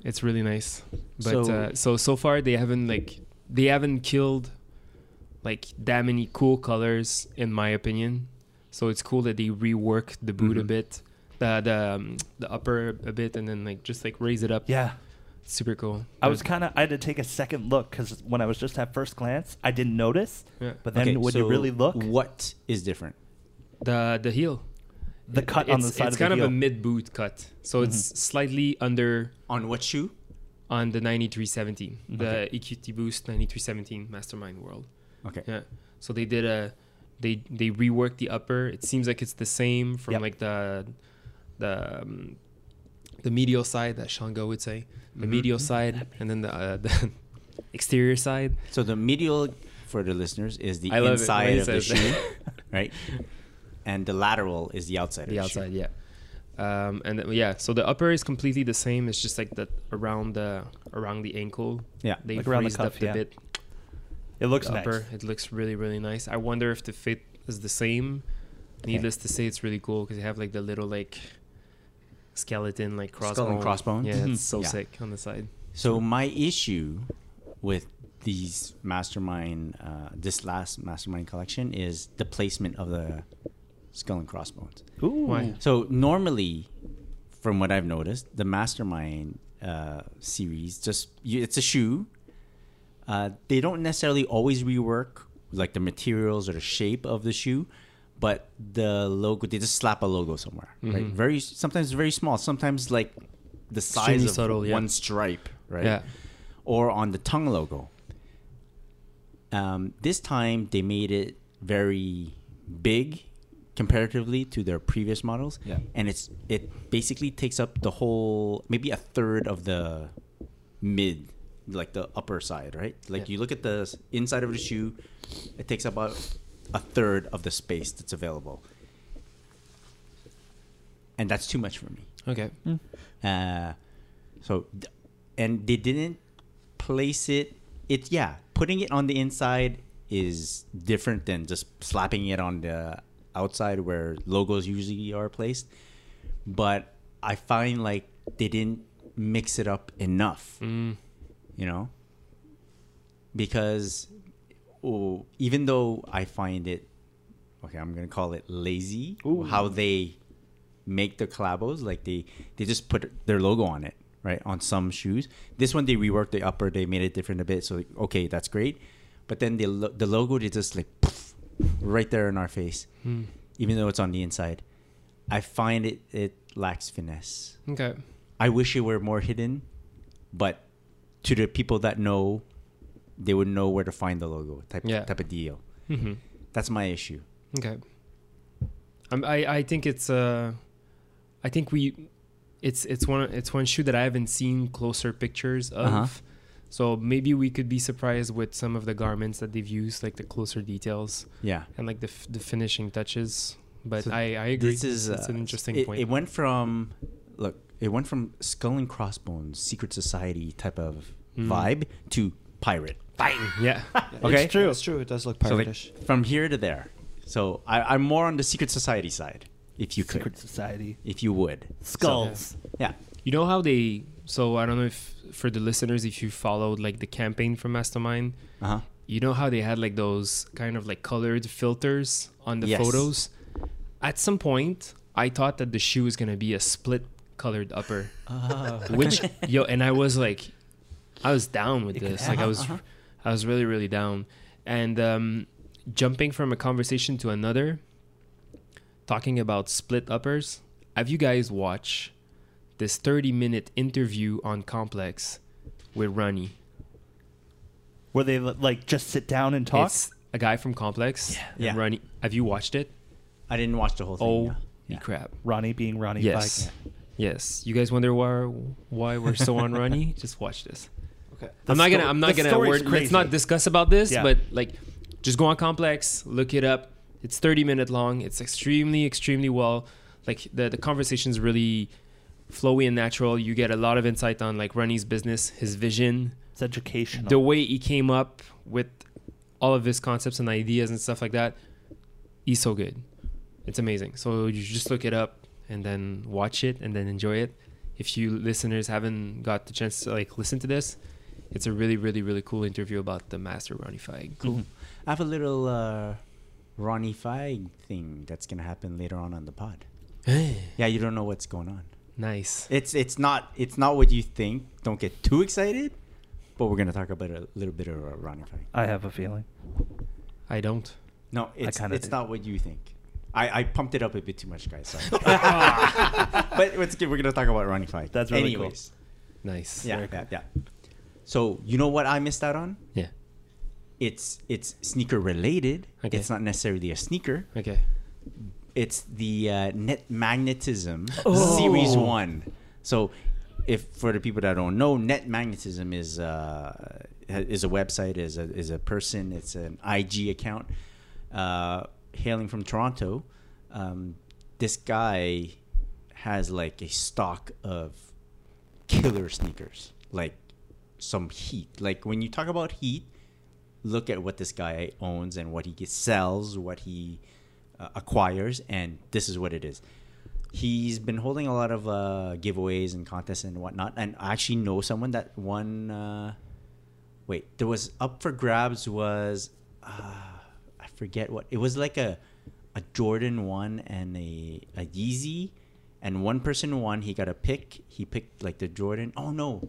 It's really nice. But So- so, uh, so so far they haven't like they haven't killed like that many cool colors in my opinion. So it's cool that they rework the boot a Mhm. bit, the the um, the upper a bit, and then like just like raise it up. Yeah. Super cool. I was kind of, I had to take a second look because when I was just at first glance, I didn't notice. Yeah. But then Okay, when so you really look, what is different? the the heel. the cut on the It's- side it's of the kind heel. of a mid boot cut, so it's slightly under On what shoe? on the ninety-three seventeen, the Okay. E Q T Boost ninety-three seventeen Mastermind World. Okay. Yeah. So they did a they they reworked the upper. It seems like it's the same from Yep. like the the um, the medial side that Shango would say, the Mhm. medial side, and then the uh, the exterior side. So the medial, for the listeners, is the I love it when inside he of the says shoe, that. right? And the lateral is the outside. The of outside, the shoe. yeah. Um, and then, yeah, so the upper is completely the same. It's just like that around the around the ankle. Yeah. They Like around the raised cuff, up the yeah. bit. It looks The nice. upper, it looks really really nice. I wonder if the fit is the same. Needless to say, it's really cool because they have like the little like skeleton like crossbone. Skull and crossbones? Yeah, Mhm. it's so Yeah. sick on the side. So my issue with these mastermind, uh, this last mastermind collection, is the placement of the skull and crossbones. Ooh. Why? So normally, from what I've noticed, the mastermind uh, series just you, it's a shoe. Uh, they don't necessarily always rework like the materials or the shape of the shoe, but the logo they just slap a logo somewhere, right? Mhm. Very sometimes very small, sometimes like the size Extremely of subtle, yeah. one stripe, right? Yeah. Or on the tongue logo. Um, this time they made it very big comparatively to their previous models. Yeah. And it's it basically takes up the whole maybe a third of the mid, like the upper side, right? Like Yeah. you look at the s- inside of the shoe, it takes about a third of the space that's available. And that's too much for me. Okay. Uh, so, th- and they didn't place it. It yeah, putting it on the inside is different than just slapping it on the outside where logos usually are placed. But I find like they didn't mix it up enough, Mm. you know, because oh, even though I find it okay, I'm gonna call it lazy Ooh. how they make the collabos, like they they just put their logo on it, right, on some shoes. This one they reworked the upper, they made it different a bit, so okay, that's great. But then the lo- the logo they just like poof, right there in our face, Mm. even though it's on the inside. I find it it lacks finesse. Okay. I wish it were more hidden, but to the people that know, they would know where to find the logo type Yeah. type of deal. Mm-hmm. That's my issue. Okay. Um, I I think it's uh, I think we, it's it's one it's one shoe that I haven't seen closer pictures of. Uh-huh. So maybe we could be surprised with some of the garments that they've used, like the closer details Yeah. and like the f- the finishing touches. But So I I agree. This is it's, it's an uh, interesting it, point. It went from look, it went from Skull and Crossbones, Secret Society type of Mm. vibe to pirate. yeah. Okay. It's true. It's true. It does look So like piratish. from here to there. So I, I'm more on the Secret Society side, if you could, Secret Society. if you would. Skulls. Yeah. You know how they? So I don't know if for the listeners, if you followed like the campaign from Mastermind, Uh huh. you know how they had like those kind of like colored filters on the Yes. photos. At some point, I thought that the shoe was gonna be a split colored upper, which yo, and I was like, I was down with It could this. Like I was, Uh-huh. I was really really down. And um, jumping from a conversation to another, talking about split uppers. Have you guys watched this thirty minute interview on Complex with Ronnie? Where they like just sit down and talk. It's a guy from Complex. Yeah. and Yeah. Ronnie, have you watched it? I didn't watch the whole thing. Oh, yeah. yeah. crap. Ronnie being Ronnie. Yes. Fike. Yes. You guys wonder why why we're so on Ronnie? Just watch this. Okay. I'm not gonna I'm not the gonna story's word, let's crazy. not discuss about this, Yeah. but like just go on Complex, look it up. It's thirty minute long. It's extremely, extremely well. Like the the conversation's really flowy and natural. You get a lot of insight on like Ronnie's business, his vision, It's educational. the way he came up with all of his concepts and ideas and stuff like that. He's so good. It's amazing. So you just look it up and then watch it and then enjoy it. if you listeners haven't got the chance to like listen to this, it's a really, really, really cool interview about the master Ronnie Feig. Cool. I have a little uh, Ronnie Feig thing that's gonna happen later on on the pod. Yeah, you don't know what's going on. Nice. It's it's not it's not what you think. Don't get too excited. But we're gonna talk about a little bit of uh, Ronnie Feig. I have a feeling. I don't. No, it's kinda it's do. not what you think. I, I pumped it up a bit too much, guys. Sorry. But it's good. We're gonna talk about Ronnie Feig. That's really cool. Anyways. Nice. Yeah, yeah, yeah. So you know what I missed out on? Yeah. It's it's sneaker related. Okay. It's not necessarily a sneaker. Okay. It's the uh, Net Magnetism Oh. Series One. So, if for the people that don't know, Net Magnetism is uh, is a website, is a is a person. It's an I G account, uh, hailing from Toronto. Um, this guy has like a stock of killer sneakers, like some heat. Like when you talk about heat, look at what this guy owns and what he gets, sells, what he uh, acquires, and this is what it is. He's been holding a lot of uh, giveaways and contests and whatnot, and I actually know someone that won. Uh, wait, there was up for grabs was uh, I forget what it was, like a a Jordan one and a a Yeezy, and one person won. He got a pick. He picked like the Jordan. Oh no.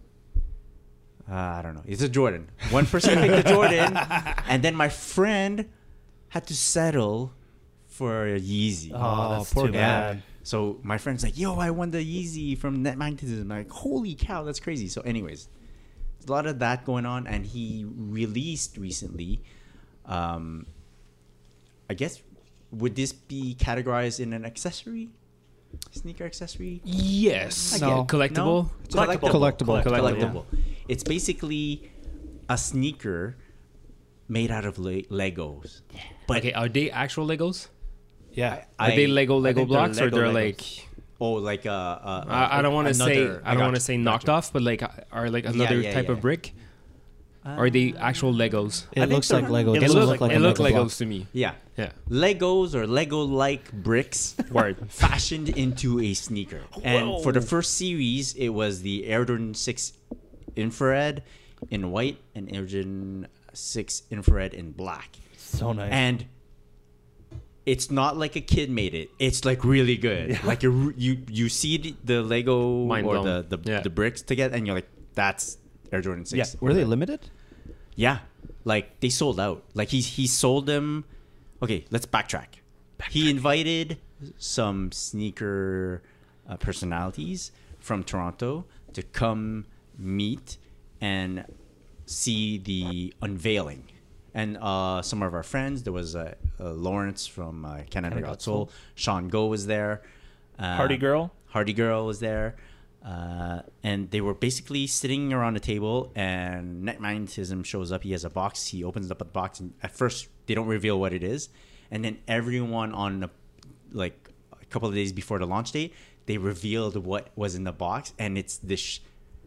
Uh, I don't know. It's a Jordan. One person picked the Jordan, and then my friend had to settle for a Yeezy. Oh, that's poor too guy. bad. So my friend's like, "Yo, I won the Yeezy from Net Magnetism." I'm like, holy cow, that's crazy. So, anyways, there's a lot of that going on, and he released recently. Um, I guess would this be categorized in an accessory, sneaker accessory? Yes. No. Yeah, collectible. No? Collectible. Collectible. Collectible, Collectible. It's basically a sneaker made out of le- Legos. But Okay, are they actual Legos? Yeah. Are they Lego Lego think they're blocks or Lego they're Legos. like? oh, like uh, uh I, I don't want to say. another- I don't got want to you, say got knocked you. off, but like are like another yeah, type yeah. of brick? Or are they actual Legos? It think looks they're- like Lego. it It It doesn't look, look like it a look Lego Legos block. to me. Yeah. Yeah. Legos or Lego-like bricks Word. fashioned into a sneaker. And for the first series, it was the Air Jordan six Infrared in white and Air Jordan six Infrared in black. So nice. And it's not like a kid made it. It's like really good. Like you you you see the, the Lego Mind or blown. the the, Yeah. the bricks together, and you're like, that's Air Jordan six. Yeah. Were they limited? Yeah, like they sold out. Like he he sold them. Okay, let's backtrack. He invited some sneaker uh, personalities from Toronto to come meet and see the unveiling. And uh, some of our friends, there was uh, uh, Lawrence from uh, Canada Got Soul. Sean Go was there. Uh, Hardy Girl. Hardy Girl was there. Uh, and they were basically sitting around a table, and Net Magnetism shows up. He has a box. He opens up a box, and at first they don't reveal what it is. And then everyone on the, like a couple of days before the launch date, they revealed what was in the box, and it's this sh-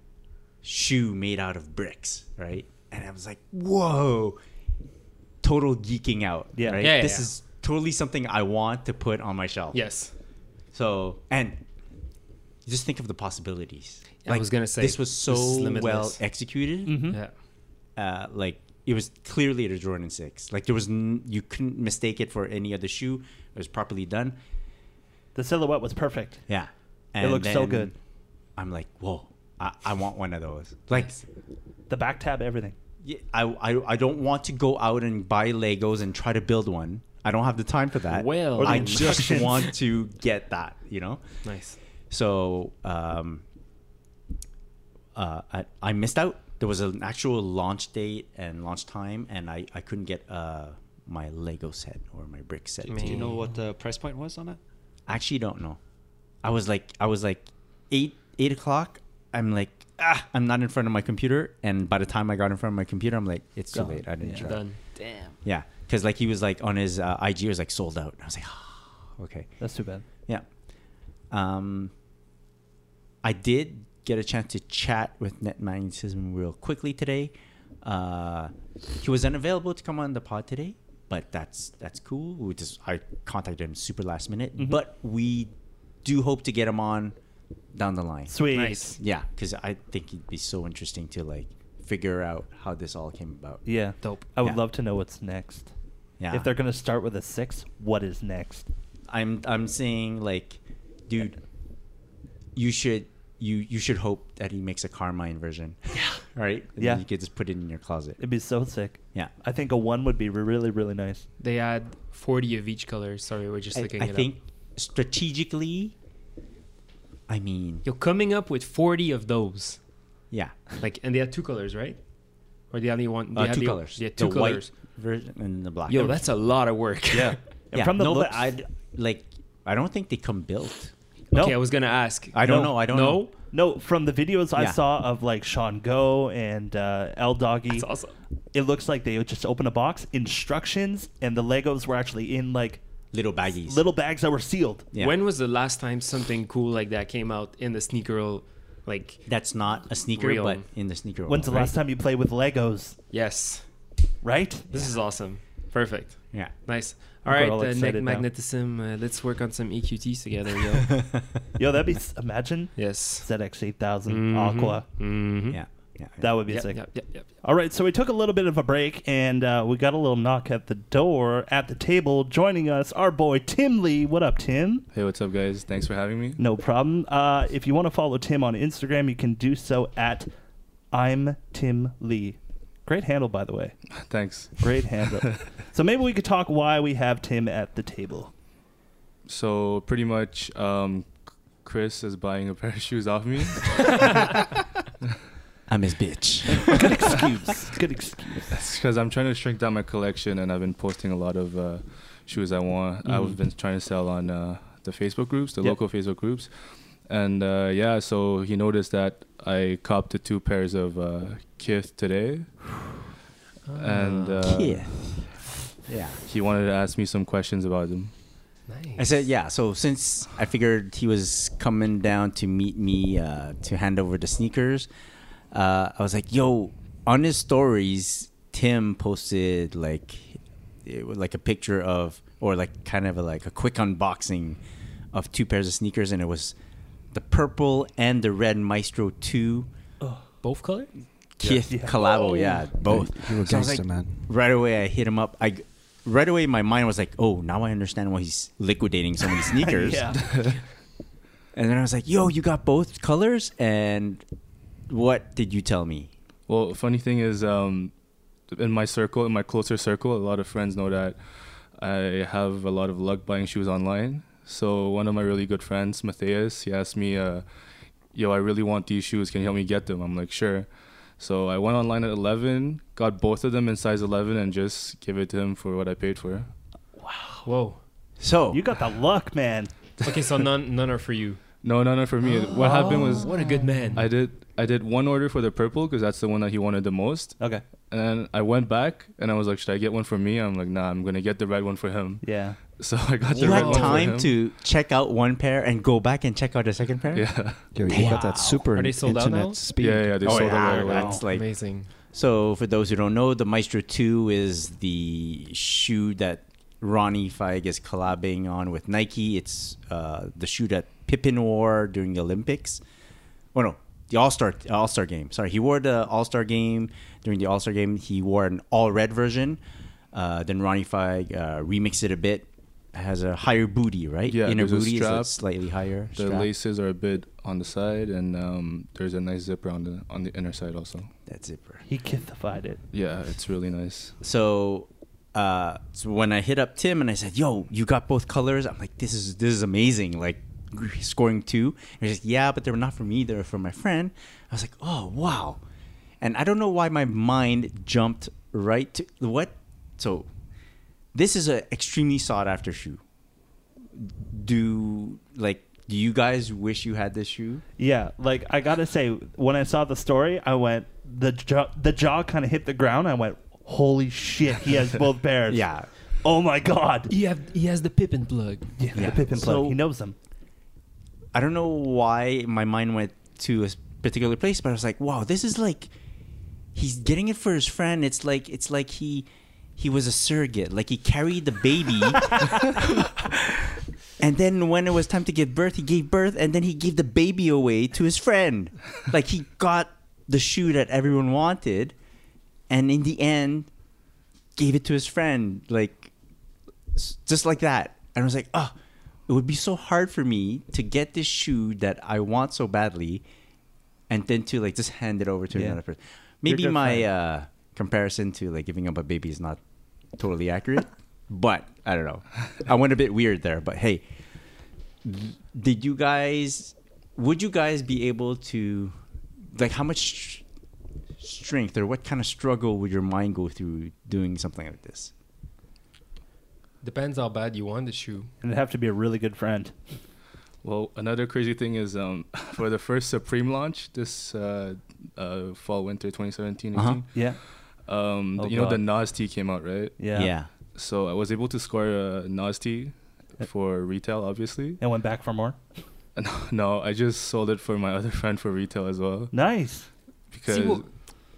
shoe made out of bricks, right? And I was like, whoa, total geeking out. Yeah. right? Yeah, yeah, this yeah. is totally something I want to put on my shelf. Yes. So, and just think of the possibilities. I was gonna say, this was so this is limitless. well executed. Mm-hmm. Yeah. Uh, like it was clearly the Jordan six. Like there was n- you couldn't mistake it for any other shoe. It was properly done. The silhouette was perfect. Yeah, It looks so then good. I'm like, whoa, I, I want one of those. Like, The back tab, everything. yeah, I, I I don't want to go out and buy Legos and try to build one. I don't have the time for that. Well, Or the I just instructions. want to get that. You know. Nice. So um, uh, I, I missed out. There was an actual launch date and launch time, and I, I couldn't get uh, my Lego set or my brick set. Man. Do you know what the price point was on it? I actually don't know. I was like, I was like, eight eight o'clock. I'm like, ah, I'm not in front of my computer. And by the time I got in front of my computer, I'm like, it's too Gone. late. I didn't Yeah. try. Done. Damn. Yeah, because like he was like on his uh, I G, was like sold out. And I was like, oh, okay. That's too bad. Yeah. Um, I did get a chance to chat with Net Magnetism real quickly today. Uh, he was unavailable to come on the pod today, but that's that's cool. We just I contacted him super last minute, Mhm. but we do hope to get him on down the line. Sweet. Nice. Yeah, because I think it'd be so interesting to like figure out how this all came about. Yeah. Dope. I would Yeah. love to know what's next. Yeah. If they're gonna start with a six, what is next? I'm I'm saying like, dude, you should you you should hope that he makes a Carmine version. Yeah. Right? And Yeah. then you could just put it in your closet. It'd be so sick. Yeah. I think a one would be really, really nice. They add forty of each color. Sorry, we're just I, looking I it think up. strategically, I mean, You're coming up with forty of those. yeah. Like, and they have two colors, right? Or they only one? They Uh, have two the, colors. Yeah, two the colors. white version and the black. Yo, that's a lot of work. Yeah. And yeah. from the no, looks, but I like. I don't think they come built. no, Okay, I was gonna ask. I don't No. know. I don't no, know. no. From the videos I Yeah. saw of like Sean Go and uh, L Doggy, that's awesome. it looks like they would just open a box, instructions, and the Legos were actually in like Little baggies. little bags that were sealed. Yeah. When was the last time something cool like that came out in the sneaker? Like, That's not a sneaker, Real. but in the sneaker. When's the world, last time you played with Legos? yes, Right? this is awesome. Perfect. Yeah. Nice. All We're right, all uh, excited Nick now. Magnetism. Uh, let's work on some E Q Ts together, yo. Yo, that'd be s- imagine Yes. Z X eight thousand Aqua. Mm-hmm. Yeah. Yeah. That would be Yep, sick. yep, yep, yep. All right, so we took a little bit of a break, and uh, we got a little knock at the door. At the table, joining us, our boy Tim Lee. What up, Tim? Hey, what's up, guys? Thanks for having me. No problem. Uh, if you want to follow Tim on Instagram, you can do so at I'm Tim Lee. Great handle, by the way. Thanks. Great handle. So maybe we could talk why we have Tim at the table. So pretty much, um, Chris is buying a pair of shoes off me. I'm his bitch. Good excuse. Good excuse. Because I'm trying to shrink down my collection, and I've been posting a lot of uh, shoes I want. Mhm. I've been trying to sell on uh, the Facebook groups, the Yep. local Facebook groups. And uh, yeah, so he noticed that I copped the two pairs of uh, Kith today. And uh, Yeah. Yeah. he wanted to ask me some questions about them. Nice. I said, yeah. So since I figured he was coming down to meet me uh, to hand over the sneakers, uh, I was like, yo, on his stories, Tim posted like it was like a picture of, or like kind of a, like a quick unboxing of two pairs of sneakers, and it was the purple and the red Maestro two Both colors? Kith Yeah. collabo. Oh. Yeah, both. You were So I was gangster, like, man. right away I hit him up. I right away my mind was like, oh, now I understand why he's liquidating so many sneakers. Yeah. And then I was like, yo, you got both colors? And what did you tell me? Well, funny thing is, um, in my circle, in my closer circle, a lot of friends know that I have a lot of luck buying shoes online. So one of my really good friends, Matthias, he asked me, uh, yo, I really want these shoes. Can you help me get them? I'm like, sure. So I went online at eleven, got both of them in size eleven, and just gave it to him for what I paid for. Whoa. So You got the luck, man. Okay, so none none are for you. No, no, no, for me. What happened was What a good man. I did I did one order for the purple because that's the one that he wanted the most. Okay. And then I went back and I was like, should I get one for me? I'm like, nah, I'm gonna get the red one for him. Yeah. So I got the you red had one for time him. to check out one pair and go back and check out the second pair? Yeah. Yo, you got that super Are they sold out internet now? speed. Yeah, yeah, they Oh, sold yeah, out right away. that's like Amazing. so. For those who don't know, the Maestro two is the shoe that Ronnie Feig is collabing on with Nike. It's uh, the shoe that Pippen wore during the Olympics. Oh no, the All Star All Star game. Sorry, he wore the All Star game during the All Star game. He wore an all red version. Uh, then Ronnie Feig uh, remixed it a bit. It has a higher booty, right? Yeah, Inner there's a booty is strap. like slightly higher. The strap. laces are a bit on the side, and um, there's a nice zipper on the on the inner side also. That zipper. He kithified it. Yeah, it's really nice. So, uh, so when I hit up Tim and I said, "Yo, you got both colors," I'm like, "This is this is amazing!" Like scoring two. And he's like, "Yeah, but they were not for me; they were for my friend." I was like, "Oh, wow!" And I don't know why my mind jumped right to what. So, this is an extremely sought after shoe. Do like do you guys wish you had this shoe? Yeah, like I gotta say, when I saw the story, I went the jaw, the jaw kind of hit the ground. I went, "Holy shit, he has both pairs!" Yeah. Oh my god. He have he has the Pippin plug. Yeah, Yeah. the Pippin plug. So- He knows them. I don't know why my mind went to a particular place, but I was like, wow, this is like he's getting it for his friend. It's like it's like he he was a surrogate. Like he carried the baby. And then when it was time to give birth, he gave birth, and then he gave the baby away to his friend. Like, he got the shoe that everyone wanted, and in the end, gave it to his friend. Like, s- just like that. And I was like, oh, it would be so hard for me to get this shoe that I want so badly, and then to, like, just hand it over to Yeah. another person. You're a Maybe good my friend. uh, comparison to, like, giving up a baby is not totally accurate. But I don't know. I went a bit weird there. But hey, th- did you guys? Would you guys be able to, like, how much strength or what kind of struggle would your mind go through doing something like this? Depends how bad you want the shoe. And it'd have to be a really good friend. Well, another crazy thing is um, for the first Supreme launch this uh, uh, fall winter twenty seventeen Uh-huh. eighteen, Yeah. um, Oh, you know the God. Nas tee came out, right? Yeah. So I was able to score a Nas tee for retail, obviously. And went back for more. No, I just sold it for my other friend for retail as well Nice. because See, what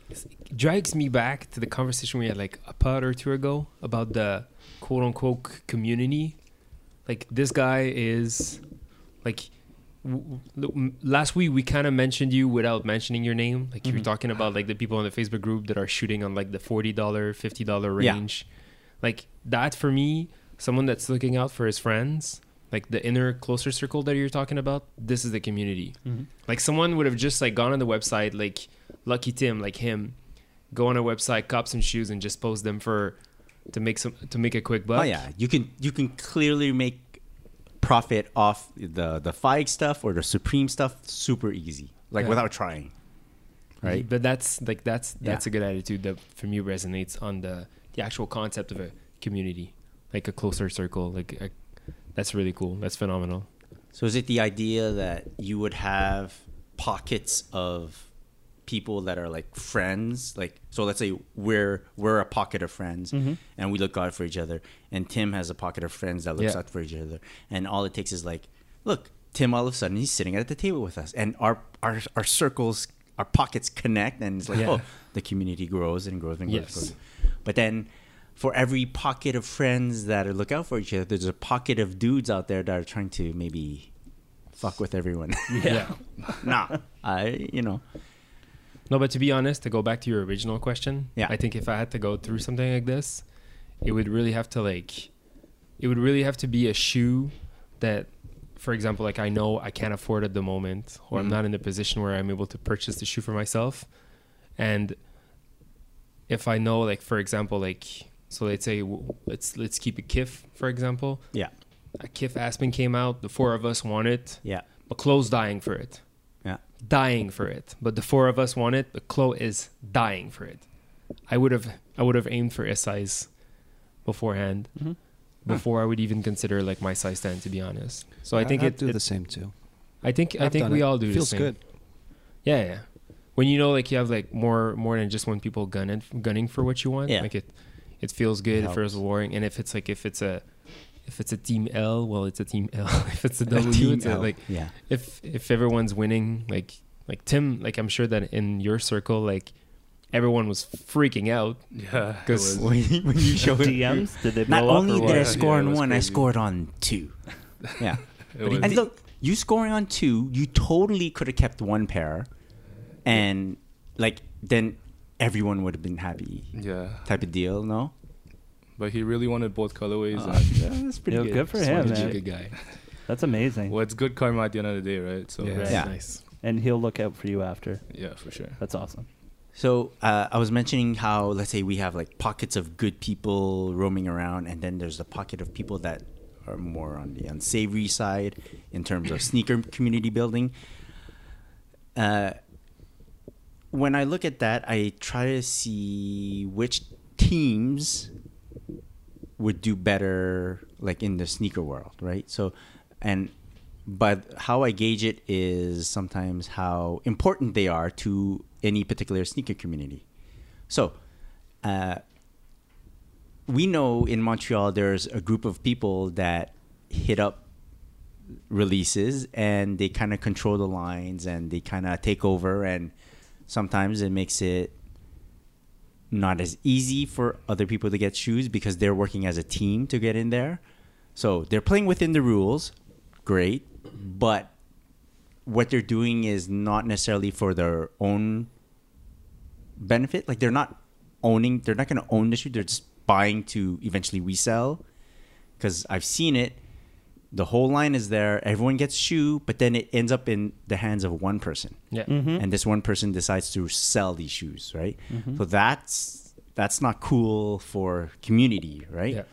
drags me back to the conversation we had like a pod or two ago about the quote unquote c- community. Like, this guy is like, w- w- last week we kind of mentioned you without mentioning your name. Like, you were Mhm. talking about like the people in the Facebook group that are shooting on like the forty dollars, fifty dollars Yeah. range. Like, that for me, someone that's looking out for his friends, like the inner closer circle that you're talking about, this is the community. Mm-hmm. Like, someone would have just like gone on the website, like Lucky Tim, like him, go on a website, cop some shoes, and just post them for to make some to make a quick buck. Oh yeah, you can you can clearly make profit off the the Fike stuff or the Supreme stuff super easy, like Yeah. without trying. Right? But that's like that's that's Yeah. a good attitude that for me resonates on the the actual concept of a community, like a closer circle. Like a, that's really cool. That's phenomenal. So is it the idea that you would have pockets of people that are like friends? Like, so let's say we're we're a pocket of friends, Mhm. and we look out for each other, and Tim has a pocket of friends that looks Yeah. out for each other, and all it takes is like, look, Tim all of a sudden he's sitting at the table with us, and our our our circles, our pockets connect, and it's like, Yeah. oh, the community grows and grows and grows. Yes. grows. But then, for every pocket of friends that are look out for each other, there's a pocket of dudes out there that are trying to maybe fuck with everyone. Yeah. nah, I you know. No, but to be honest, to go back to your original question, Yeah. I think if I had to go through something like this, it would really have to like, it would really have to be a shoe that, for example, like I know I can't afford at the moment, or I'm Mhm. not in a position where I'm able to purchase the shoe for myself. And if I know, like, for example, like, so let's say, w- let's, let's keep a Kif, for example. Yeah, A Kif Aspen came out, the four of us want it, yeah, but Chloe's dying for it. yeah. Dying for it, but the four of us want it, but Chloe is dying for it. I would have I would have aimed for a size beforehand, Mhm. before I would even consider like my size ten, to be honest. So I think I'd it, do it- the same too. I think I I've think done we it. all do Feels the same. good. Yeah, yeah. When you know, like, you have like more more than just one people gunning gunning for what you want. Yeah. Like, it it feels good. It It, feels helps. rewarding. And if it's like if it's a if it's a team L, well, it's a team L. If it's a A W, team it's a, L. like yeah. if if everyone's winning, like like Tim, like I'm sure that in your circle, like everyone was freaking out. Yeah, it 'Cause- was- when, you- when you show it, D Ms? Did they blow not up only or did I what? score Yeah, it on was one, I crazy. scored on two. Yeah, it was- and look, you scoring on two, you totally could have kept one pair, and like then everyone would have been happy. yeah, Type of deal, no? but he really wanted both colorways. Uh, and, yeah, that's pretty Yo, good. good for So him, he's a man. good guy. That's amazing. well, it's good karma at the end of the day, right? So Yeah, Right. Yeah. nice. And he'll look out for you after. yeah, for sure. That's awesome. So uh, I was mentioning how, let's say we have like pockets of good people roaming around, and then there's a pocket of people that are more on the unsavory side in terms of sneaker community building. Uh, when I look at that, I try to see which teams would do better, like in the sneaker world, right? So, and but how I gauge it is sometimes how important they are to any particular sneaker community. So, uh, we know in Montreal there's a group of people that hit up releases and they kind of control the lines and they kind of take over, and sometimes it makes it not as easy for other people to get shoes because they're working as a team to get in there. So they're playing within the rules, great, but what they're doing is not necessarily for their own benefit. Like they're not owning, they're not going to own the shoe. They're just buying to eventually resell. Because I've seen it. The whole line is there. Everyone gets shoe, but then it ends up in the hands of one person. Yeah. Mm-hmm. And this one person decides to sell these shoes, right? Mm-hmm. So that's that's not cool for community, right? Yeah.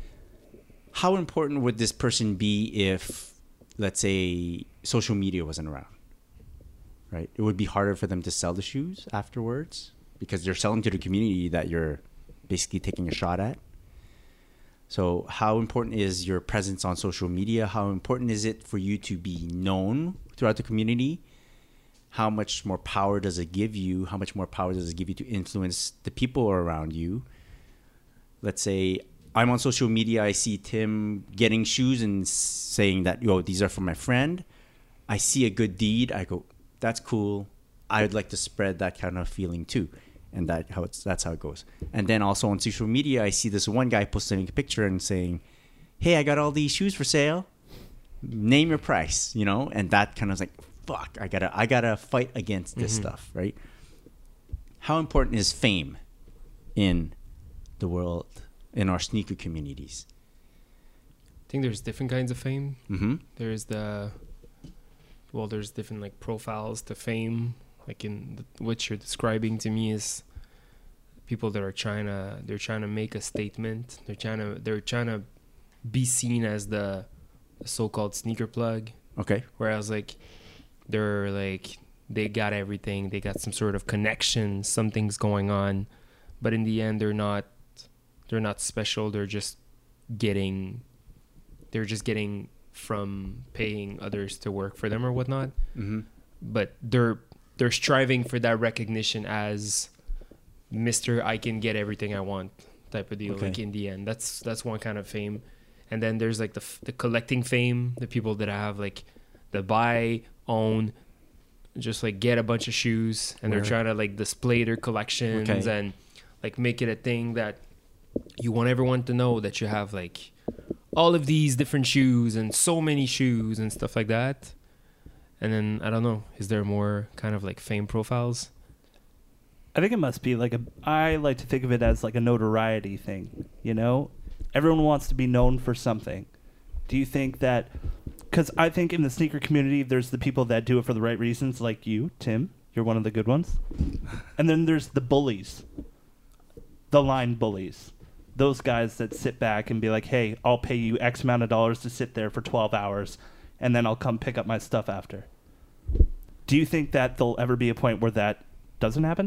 How important would this person be if, let's say, social media wasn't around? Right? It would be harder for them to sell the shoes afterwards because they're selling to the community that you're basically taking a shot at. So how important is your presence on social media? How important is it for you to be known throughout the community? How much more power does it give you? How much more power does it give you to influence the people around you? Let's say I'm on social media. I see Tim getting shoes and saying that, yo, these are for my friend. I see a good deed. I go, that's cool. I would like to spread that kind of feeling too. And that how it's that's how it goes. And then also on social media, I see this one guy posting a picture and saying, hey, I got all these shoes for sale. Name your price, you know? And that kind of like, fuck, I gotta I gotta fight against this Mm-hmm. stuff, right? How important is fame in the world, in our sneaker communities? I think there's different kinds of fame. Mm-hmm. There's the, well, there's different like profiles to fame. Like in the, what you're describing to me is people that are trying to, they're trying to make a statement. They're trying to, they're trying to be seen as the, the so-called sneaker plug. Okay. Whereas like they're like they got everything, they got some sort of connection, something's going on, but in the end they're not they're not special. They're just getting they're just getting from paying others to work for them or whatnot. Mm-hmm. But they're they're striving for that recognition as Mister I can get everything I want type of deal. Okay. Like in the end, that's that's one kind of fame. And then there's like the f- the collecting fame, the people that have like the buy, own, just like get a bunch of shoes, and they're Right. trying to like display their collections Okay. and like make it a thing that you want everyone to know that you have like all of these different shoes and so many shoes and stuff like that. And then I don't know, is there more kind of like fame profiles? I think it must be like a. I like to think of it as like a notoriety thing. You know, everyone wants to be known for something. Do you think that? Because I think in the sneaker community, there's the people that do it for the right reasons, like you, Tim. You're one of the good ones. And then there's the bullies, the line bullies, those guys that sit back and be like, "Hey, I'll pay you X amount of dollars to sit there for twelve hours, and then I'll come pick up my stuff after." Do you think that there'll ever be a point where that doesn't happen?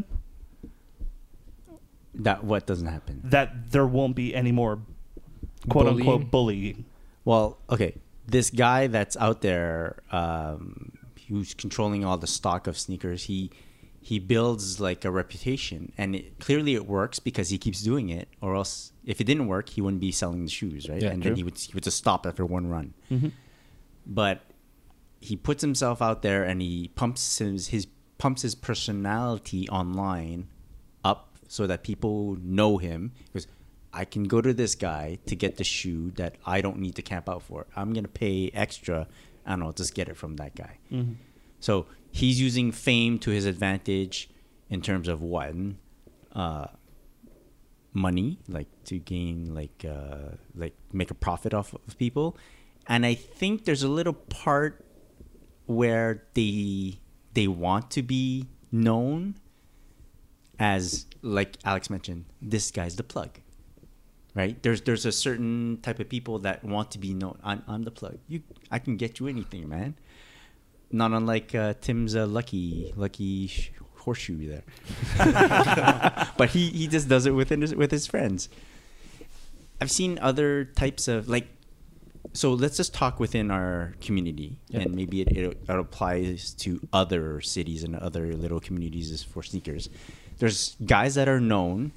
That what doesn't happen? That there won't be any more quote Bullying? unquote bullying. Well, okay. This guy that's out there, um, who's controlling all the stock of sneakers, he he builds like a reputation, and it, clearly it works because he keeps doing it. Or else, if it didn't work, he wouldn't be selling the shoes, right? Yeah, and true. then he would he would just stop after one run. Mm-hmm. But he puts himself out there, and he pumps his, his pumps his personality online up so that people know him. Because I can go to this guy to get the shoe that I don't need to camp out for. I'm going to pay extra, and I'll just get it from that guy. Mm-hmm. So he's using fame to his advantage in terms of one, uh, money, like to gain, like, uh, like make a profit off of people. And I think there's a little part where they they want to be known as, like Alex mentioned, this guy's the plug. Right? There's there's a certain type of people that want to be known. I'm I'm the plug. You, I can get you anything, man. Not unlike uh, Tim's uh, lucky lucky sh- horseshoe there. But he, he just does it within his, with his friends. I've seen other types of like. So let's just talk within our community, Yep. and maybe it, it, it applies to other cities and other little communities for sneakers. There's guys that are known.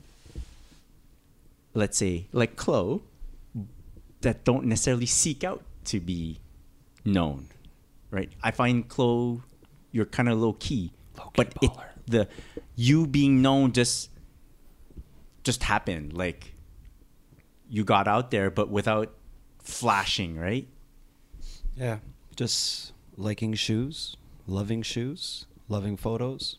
Let's say, like Chloe, that don't necessarily seek out to be known, right? I find Chloe, you're kind of low key, but it, the you being known just just happened. Like you got out there, but without flashing, right? Yeah, just liking shoes, loving shoes, loving photos.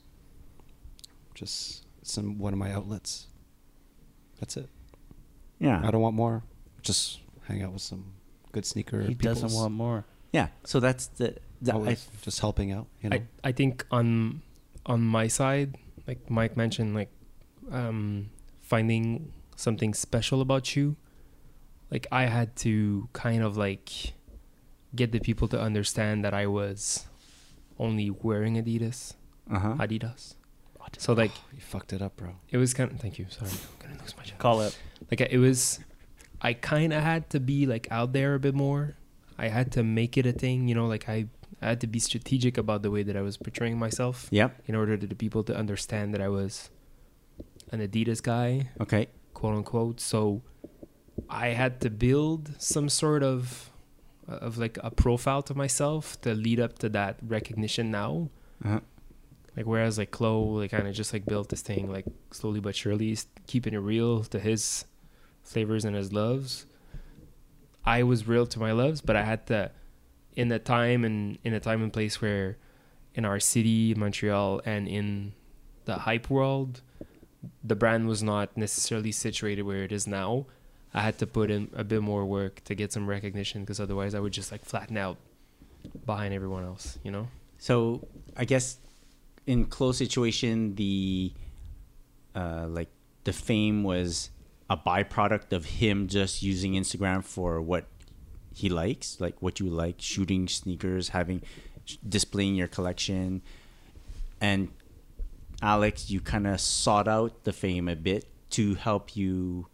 Just some one of my outlets. That's it. Yeah. I don't want more. Just hang out with some good sneaker. He peoples. doesn't want more. Yeah. So that's the, the I, Always just helping out. You know. I, I think on on my side, like Mike mentioned, like um, finding something special about you. Like I had to kind of like get the people to understand that I was only wearing Adidas. uh-huh. Adidas. So like You fucked it up, bro. it was kind of thank you. Sorry, I'm gonna lose my job. Call it. Like it was, I kind of had to be like out there a bit more. I had to make it a thing, you know. Like I, I had to be strategic about the way that I was portraying myself. Yep. In order to the people to understand that I was an Adidas guy, Okay. quote unquote. So I had to build some sort of of like a profile to myself to lead up to that recognition now. Uh-huh. Like whereas like Chloe like kind of just like built this thing like slowly but surely, s- keeping it real to his flavors and his loves. I was real to my loves, but I had to, in a time and in a time and place where, in our city, Montreal, and in the hype world, the brand was not necessarily situated where it is now. I had to put in a bit more work to get some recognition, because otherwise I would just like flatten out behind everyone else, you know? So I guess in close situation, the uh, like the fame was a byproduct of him just using Instagram for what he likes, like what you like, shooting sneakers, having displaying your collection. And Alex, you kind of sought out the fame a bit to help you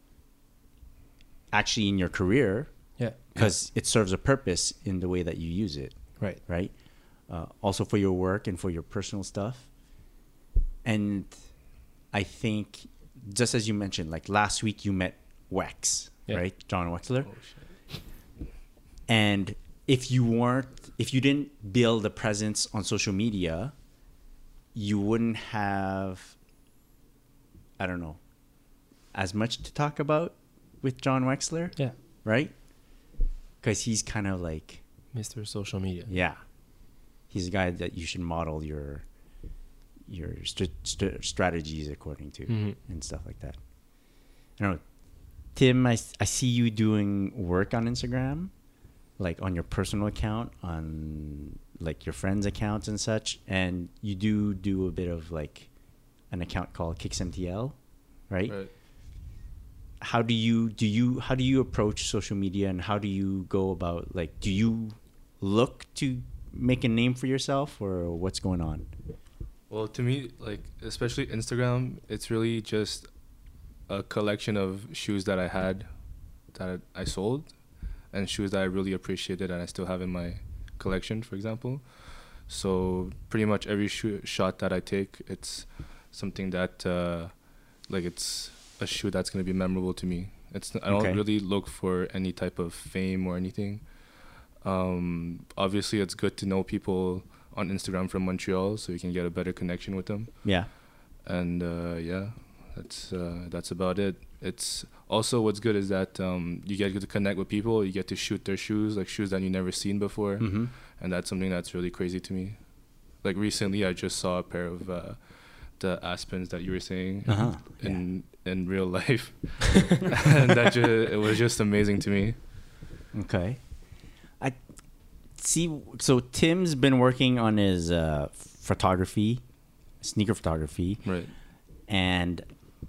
actually in your career, Yeah. because it serves a purpose in the way that you use it, Right. right? Uh, also for your work and for your personal stuff. And I think, just as you mentioned, like last week you met Wex, Yeah. right? John Wexler. And if you weren't, if you didn't build a presence on social media, you wouldn't have, I don't know, as much to talk about with John Wexler, Yeah. right? Because he's kind of like, Mister Social Media. yeah, he's a guy that you should model your your st- st- strategies according to, Mhm. and stuff like that. I don't know, Tim. I, s- I see you doing work on Instagram, like on your personal account, on like your friends' accounts and such, and you do do a bit of like an account called Kicks M T L, right? Right. How do you do you how do you approach social media, and how do you go about, like, do you look to make a name for yourself, or what's going on? Well, to me, like, especially Instagram, it's really just a collection of shoes that I had that I sold, and shoes that I really appreciated and I still have in my collection, for example. So pretty much every shoe shot that I take, it's something that, uh, like, it's a shoe that's going to be memorable to me. It's I don't Okay. really look for any type of fame or anything. Um, obviously, it's good to know people on Instagram from Montreal, so you can get a better connection with them. Yeah. And uh, yeah, that's uh, that's about it. It's also, what's good is that um, you get to connect with people. You get to shoot their shoes, like shoes that you never seen before, Mm-hmm. and that's something that's really crazy to me. Like recently, I just saw a pair of uh, the Aspens that you were saying Uh-huh. in in real life, and that ju- it was just amazing to me. Okay. I see. So Tim's been working on his uh, photography, sneaker photography, Right. and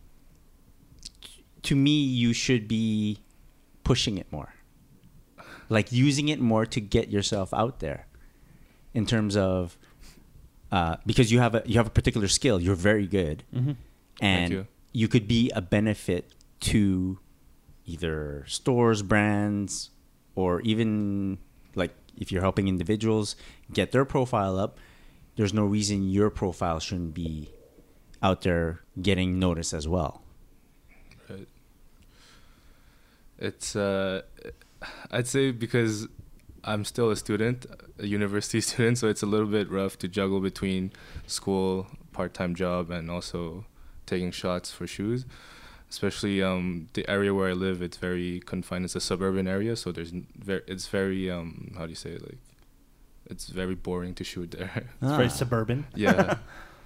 to me, you should be pushing it more, like using it more to get yourself out there, in terms of uh, because you have a you have a particular skill. You're very good, Mm-hmm. and you. you could be a benefit to either stores, brands, or even like if you're helping individuals get their profile up. There's no reason your profile shouldn't be out there getting noticed as well. Right. It's uh, I'd say because I'm still a student, a university student, so it's a little bit rough to juggle between school, part-time job, and also taking shots for shoes. especially um, the area where I live. It's very confined. It's a suburban area, so there's n- very. It's very um, how do you say it? Like, it's very boring to shoot there. It's very suburban. Yeah.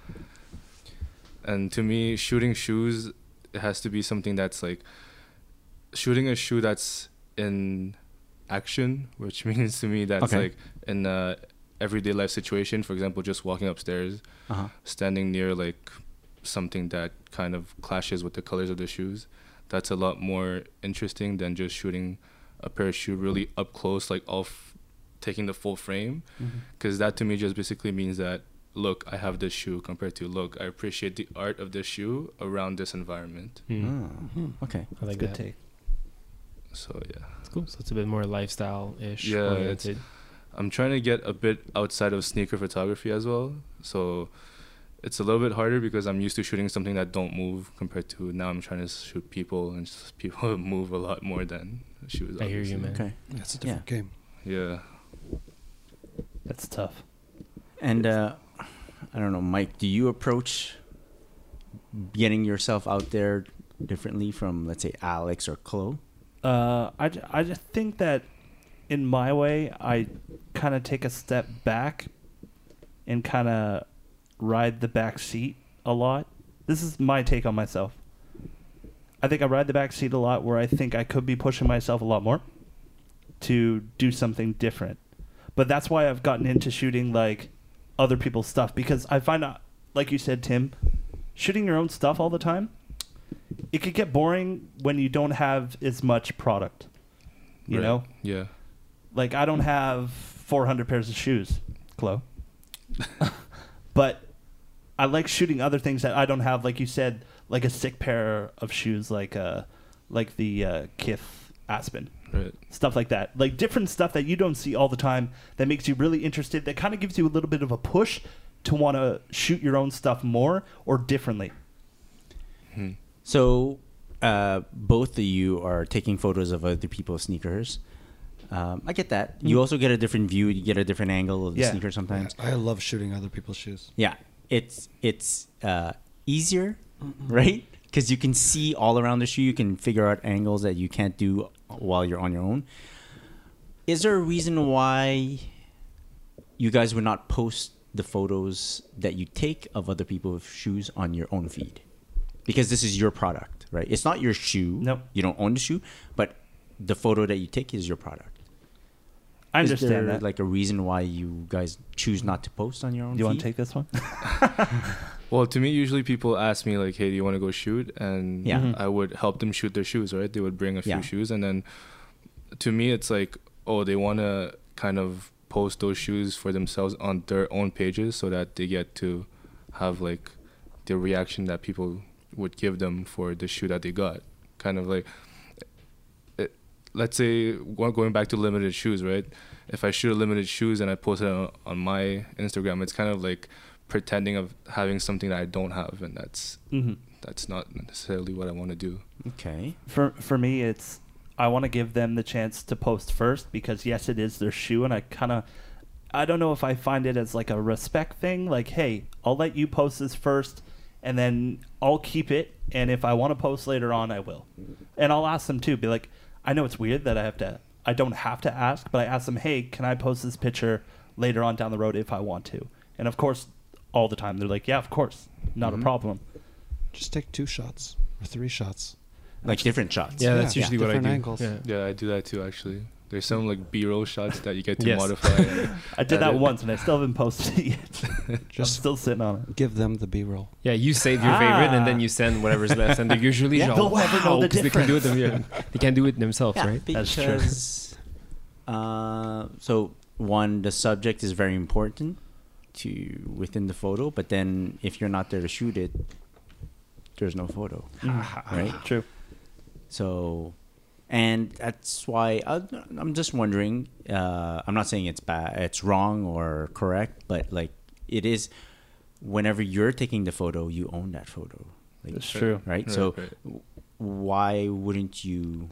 And to me, shooting shoes, it has to be something that's like shooting a shoe that's in action, which means to me that's Okay. like in a everyday life situation. For example, just walking upstairs, Uh-huh. standing near like something that kind of clashes with the colors of the shoes. That's a lot more interesting than just shooting a pair of shoe really up close, like all f- taking the full frame. Because that to me just basically means that, look, I have this shoe, compared to, look, I appreciate the art of this shoe around this environment. Hmm. Oh, okay. I like Good that. take. So yeah, It's cool. So it's a bit more lifestyle-ish Yeah, it's- oriented. I'm trying to get a bit outside of sneaker photography as well. So it's a little bit harder because I'm used to shooting something that don't move, compared to now I'm trying to shoot people, and just people move a lot more than shoes. I hear you, obviously. man. Okay. That's a different game. Yeah. That's tough. And uh, I don't know, Mike, do you approach getting yourself out there differently from, let's say, Alex or Chloe? Uh, I, ju- I just think that in my way, I kind of take a step back and kind of ride the back seat a lot. This is my take on myself. I think I ride the back seat a lot, where I think I could be pushing myself a lot more to do something different. But that's why I've gotten into shooting like other people's stuff, because I find out, like you said, Tim, shooting your own stuff all the time, it could get boring when you don't have as much product. You Right. know, Yeah. like I don't have four hundred pairs of shoes, Chloe. But I like shooting other things that I don't have, like you said, like a sick pair of shoes, like uh, like the uh, Kith Aspen. Right. Stuff like that. Like different stuff that you don't see all the time that makes you really interested, that kind of gives you a little bit of a push to want to shoot your own stuff more or differently. Hmm. So uh, both of you are taking photos of other people's sneakers. Um, I get that. You also get a different view. You get a different angle of the Yeah. sneaker sometimes. I love shooting other people's shoes. Yeah, it's it's uh, easier, right? Because you can see all around the shoe. You can figure out angles that you can't do while you're on your own. Is there a reason why you guys would not post the photos that you take of other people's shoes on your own feed? Because this is your product, right? It's not your shoe. Nope. You don't own the shoe, but the photo that you take is your product. I Is understand there that. like a reason why you guys choose not to post on your own Do you want feed? to take this one? Well, to me, usually people ask me like, "Hey, do you want to go shoot?" And Yeah. Mhm. I would help them shoot their shoes. Right? They would bring a few Yeah. shoes, and then to me, it's like, oh, they want to kind of post those shoes for themselves on their own pages, so that they get to have like the reaction that people would give them for the shoe that they got. Kind of like, it, let's say go- going back to limited shoes, right? If I shoot a limited shoes and I post it on, on my Instagram, it's kind of like pretending of having something that I don't have, and that's Mm-hmm. that's not necessarily what I want to do. Okay. For for me, it's I want to give them the chance to post first, because yes, it is their shoe, and I kind of I don't know if I find it as like a respect thing. Like, hey, I'll let you post this first, and then I'll keep it, and if I want to post later on, I will. And I'll ask them too. Be like, I know it's weird that I have to. I don't have to ask, but I ask them, hey, can I post this picture later on down the road if I want to? And of course, all the time they're like, yeah, of course, not Mhm. a problem. Just take two shots or three shots. Like different shots. Yeah, that's Yeah. usually what I Different do. angles. Yeah. Yeah, I do that too. Actually, there's some like B-roll shots that you get to Yes. modify. And I did that edit. once, and I still haven't posted it yet. I'm Just still sitting on it. give them the B-roll. Yeah, you save your favorite and then you send whatever's left, and they're usually Yeah, genre, they'll never know wow, the 'cause they can do it. Them, yeah. They can't do it themselves, Yeah, right? That's true. because uh, so one, the subject is very important to within the photo, but then if you're not there to shoot it, there's no photo, right? True. So, and that's why I, I'm just wondering. Uh, I'm not saying it's bad, it's wrong or correct, but like it is. Whenever you're taking the photo, you own that photo. Like, It's true. right? Right, So, right. w- why wouldn't you?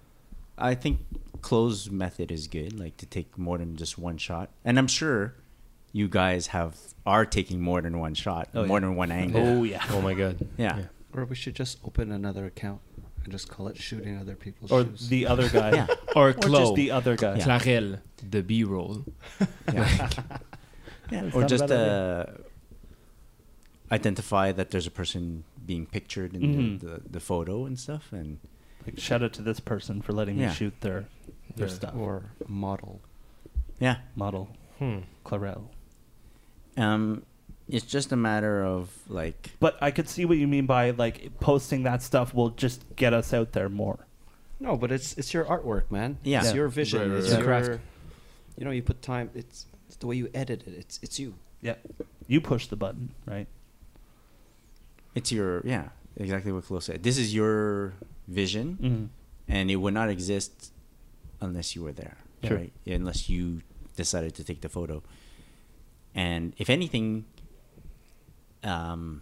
I think closed method is good, like to take more than just one shot. And I'm sure you guys have are taking more than one shot, Oh, more yeah. than one angle. Oh yeah. Oh my god. Yeah. Or we should just open another account. I just call it shooting other people's Or shoes. the other guy. Yeah. Or Or Chloe. just the other guy. Yeah. Clarel, the B-roll. Yeah. Yeah, It's or not a just bad idea. uh, identify that there's a person being pictured in Mhm. the, the, the photo and stuff, and Like, shout out to this person for letting Yeah. me shoot their their Yeah. stuff. Or model. yeah, Model Hmm. Clarel. um, it's just a matter of like, But I could see what you mean by like posting that stuff will just get us out there more. No, but it's it's your artwork, man. Yeah. It's Yeah. your vision. Right, right, it's right. your Craft. You know, you put time. It's it's the way you edit it. It's it's you. Yeah. You push the button, right? it's your yeah, exactly what Flo said. This is your vision, Mm-hmm. and it would not exist unless you were there, Sure. right? Unless you decided to take the photo. And if anything, um,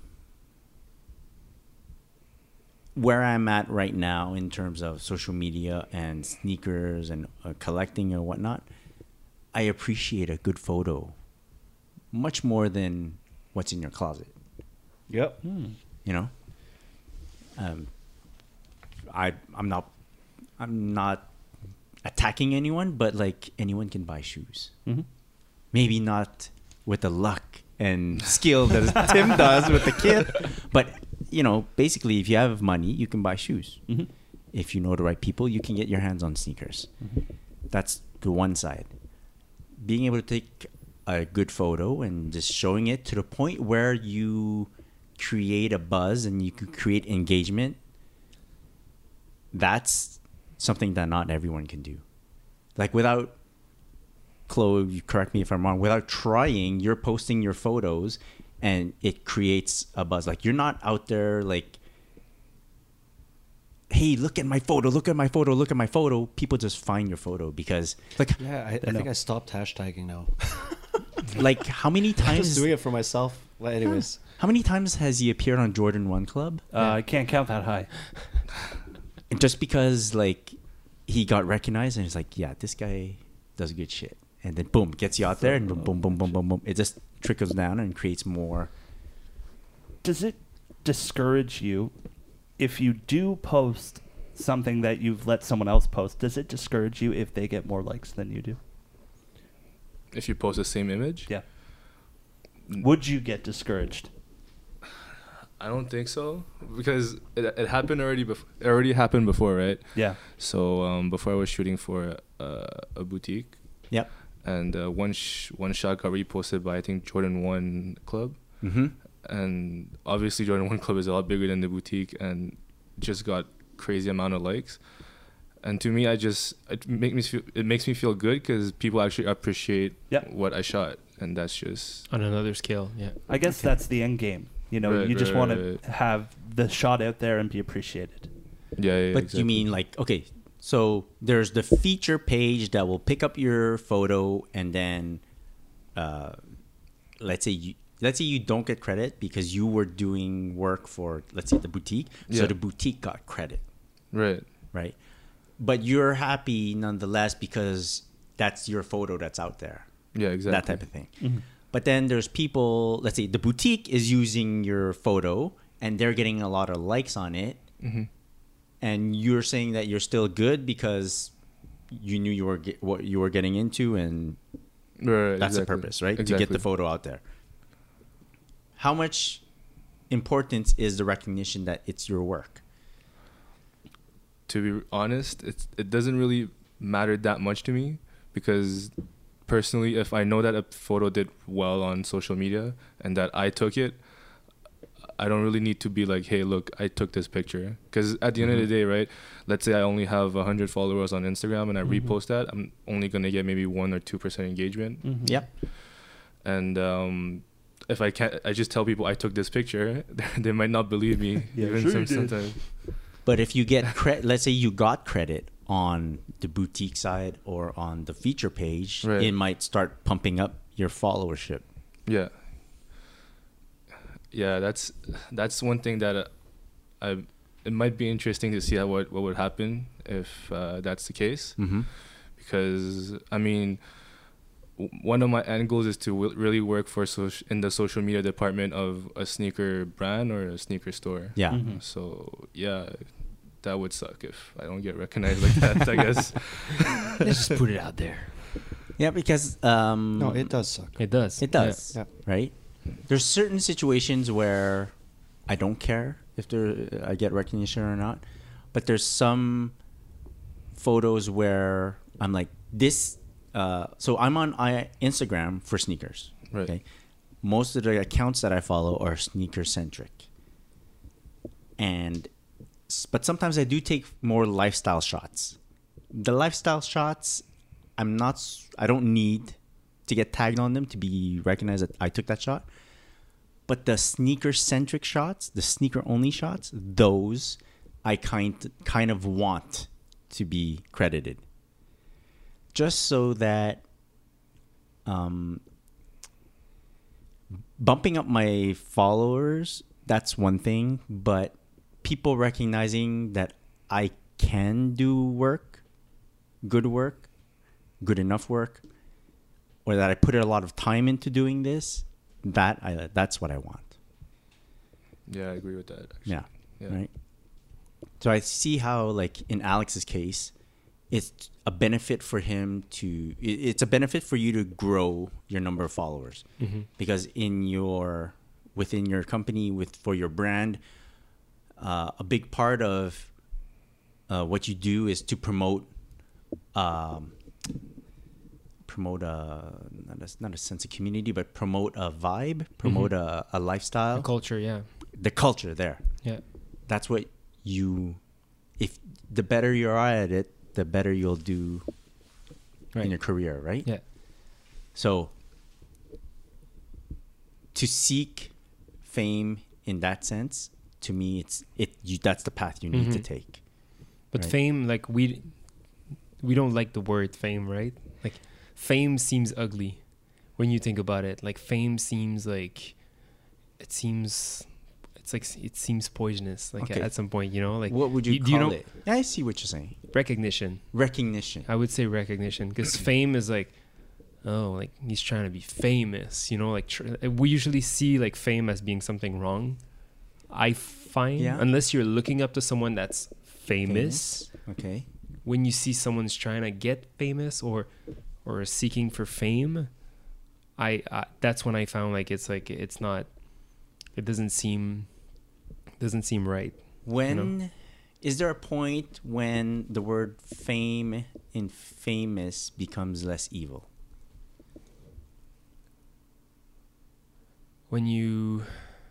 where I'm at right now in terms of social media and sneakers and uh, collecting or whatnot, I appreciate a good photo much more than what's in your closet. Yep. You know, um, I I'm not I'm not attacking anyone, but like anyone can buy shoes. Mm-hmm. Maybe not with the luck and skill that Tim does with the kid, but you know, basically, if you have money, you can buy shoes. Mm-hmm. If you know the right people, you can get your hands on sneakers. That's the one side. Being able to take a good photo and just showing it to the point where you create a buzz and you can create engagement, that's something that not everyone can do. Like without, Chloe, you correct me if I'm wrong, without trying, you're posting your photos and it creates a buzz. Like you're not out there like, hey, look at my photo, look at my photo, look at my photo. People just find your photo because like, Yeah, I, I think I stopped hashtagging now. like how many I'm times just doing it for myself. Well, anyways. how many times has he appeared on Jordan One Club? Uh, I can't count that high. And just because like he got recognized and it's like, yeah, this guy does good shit. And then boom, gets you out there and boom, boom, boom, boom, boom, boom. It just trickles down and creates more. Does it discourage you if you do post something that you've let someone else post? Does it discourage you if they get more likes than you do? If you post the same image, Yeah. Would you get discouraged? I don't think so, because it, it happened already. Bef- it already happened before, right? Yeah. So um, before I was shooting for uh, a boutique, Yep. and uh, one sh- one shot got reposted by I think Jordan One Club, Mm-hmm. and obviously Jordan One Club is a lot bigger than the boutique, and just got crazy amount of likes. And to me, I just it makes me feel it makes me feel good because people actually appreciate Yep. what I shot, and that's just On another scale, yeah. I guess that's the end game. You know, Right, you just right, want right. to have the shot out there and be appreciated. yeah. yeah But exactly. you mean like, okay, so there's the feature page that will pick up your photo and then, uh, let's say you, let's say you don't get credit because you were doing work for, let's say the boutique. So Yeah. the boutique got credit, right? right? But you're happy nonetheless because that's your photo that's out there. Yeah, exactly. That type of thing. But then there's people, let's say the boutique is using your photo and they're getting a lot of likes on it. Mm-hmm. And you're saying that you're still good because you knew you were get, what you were getting into, and Right, that's the exactly. purpose, right? Exactly. To get the photo out there. How much importance is the recognition that it's your work? To be honest, it's it doesn't really matter that much to me because personally, if I know that a photo did well on social media and that I took it, I don't really need to be like, hey, look, I took this picture. Because at the end of the day, right, let's say I only have one hundred followers on Instagram and I repost that, I'm only going to get maybe one or two percent engagement. Mm-hmm. Yep. And um, if I can't, I just tell people I took this picture, they might not believe me. Yeah, even sure some, you did. sometimes. But if you get credit, let's say you got credit on the boutique side or on the feature page, Right. it might start pumping up your followership. Yeah. Yeah, that's that's one thing that uh, I it might be interesting to see how what, what would happen if uh, that's the case. Mm-hmm. Because I mean, w- one of my end goals is to w- really work for soc- in the social media department of a sneaker brand or a sneaker store. Yeah. Mhm. So yeah, that would suck if I don't get recognized like that. I guess. Let's just put it out there. Yeah, because um, No, it does suck. It does. It does, Yeah. right? There's certain situations where I don't care if there I get recognition or not, but there's some photos where I'm like this. Uh, so I'm on I, Instagram for sneakers. Right. Okay, most of the accounts that I follow are sneaker centric, and but sometimes I do take more lifestyle shots. The lifestyle shots, I'm not. s- I don't need to get tagged on them to be recognized that I took that shot. But the sneaker centric shots, the sneaker only shots, those I kind kind of want to be credited, just so that um, bumping up my followers, that's one thing, but people recognizing that I can do work, good work, good enough work, or that I put a lot of time into doing this, that I that's what I want. Yeah, I agree with that. Actually. Yeah. Yeah. Right. So I see how, like in Alex's case, it's a benefit for him to. it- It's a benefit for you to grow your number of followers, Mm-hmm. because in your within your company with for your brand, uh, a big part of uh, what you do is to promote. Um, promote a not, a not a sense of community, but promote a vibe, promote a, a lifestyle, The culture, yeah. the culture there. Yeah. That's what you. If the better you are at it, the better you'll do Right. in your career, right? Yeah. So to seek fame in that sense, to me, it's it. You, that's the path you need to Mhm. take. But Right. fame, like we, we don't like the word fame, right? Like, fame seems ugly when you think about it. Like, fame seems like, it seems, it's like it seems poisonous. Like Okay. at some point, you know, like What would you, do you call know it? Yeah, I see what you're saying. recognition? Recognition. I would say recognition, because fame is like, oh, like he's trying to be famous, you know, like tr- we usually see like fame as being something wrong. I find, Yeah. unless you're looking up to someone that's famous, Okay. when you see someone's trying to get famous or or seeking for fame, I, I that's when I found like it's like it's not, it doesn't seem doesn't seem right. When is there a point when the word fame and famous becomes less evil? When you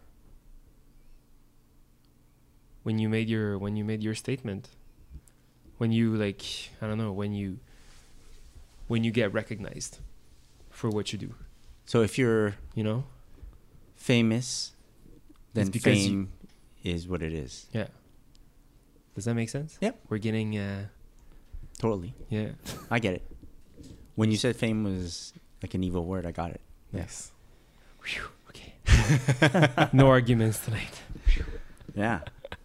when you made your when you made your statement, when you like I don't know, when you when you get recognized for what you do, So if you're you know? famous, then It's because you- fame is what it is. Yeah. Does that make sense? Yep. We're getting uh Totally. yeah. I get it. When you said fame was like an evil word, I got it. Yes. Whew, okay. No arguments tonight. Yeah.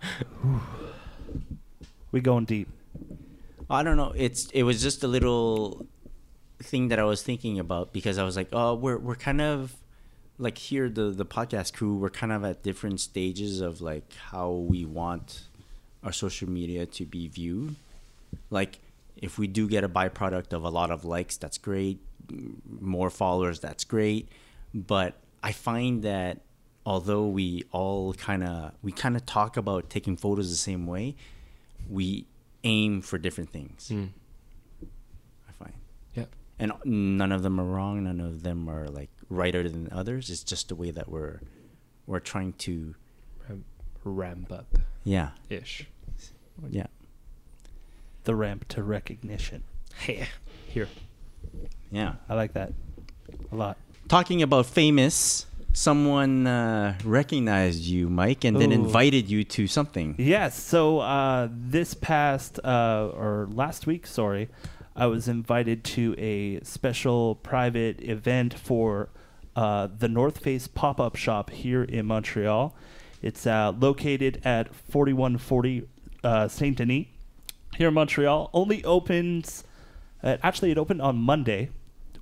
We going deep. I don't know. It's it was just a little thing that I was thinking about, because I was like, oh, we're we're kind of like here the the podcast crew. We're kind of at different stages of like how we want our social media to be viewed. Like if we do get a byproduct of a lot of likes, that's great. M- More followers, that's great. But I find that although we all kind of we kind of talk about taking photos the same way, we aim for different things. Mm. I find. Yeah. And none of them are wrong. None of them are like righter than others. It's just the way that we're we're trying to. Ramp, ramp up Yeah. ish. Yeah. The ramp to recognition. Hey, here. Yeah. I like that a lot. Talking about famous, someone uh, recognized you, Mike, and then Ooh. invited you to something. Yes. So uh, this past uh, or last week, sorry, I was invited to a special private event for uh, the North Face pop-up shop here in Montreal. It's uh, located at forty-one forty uh, Saint Denis here in Montreal. Only opens. Uh, actually, it opened on Monday,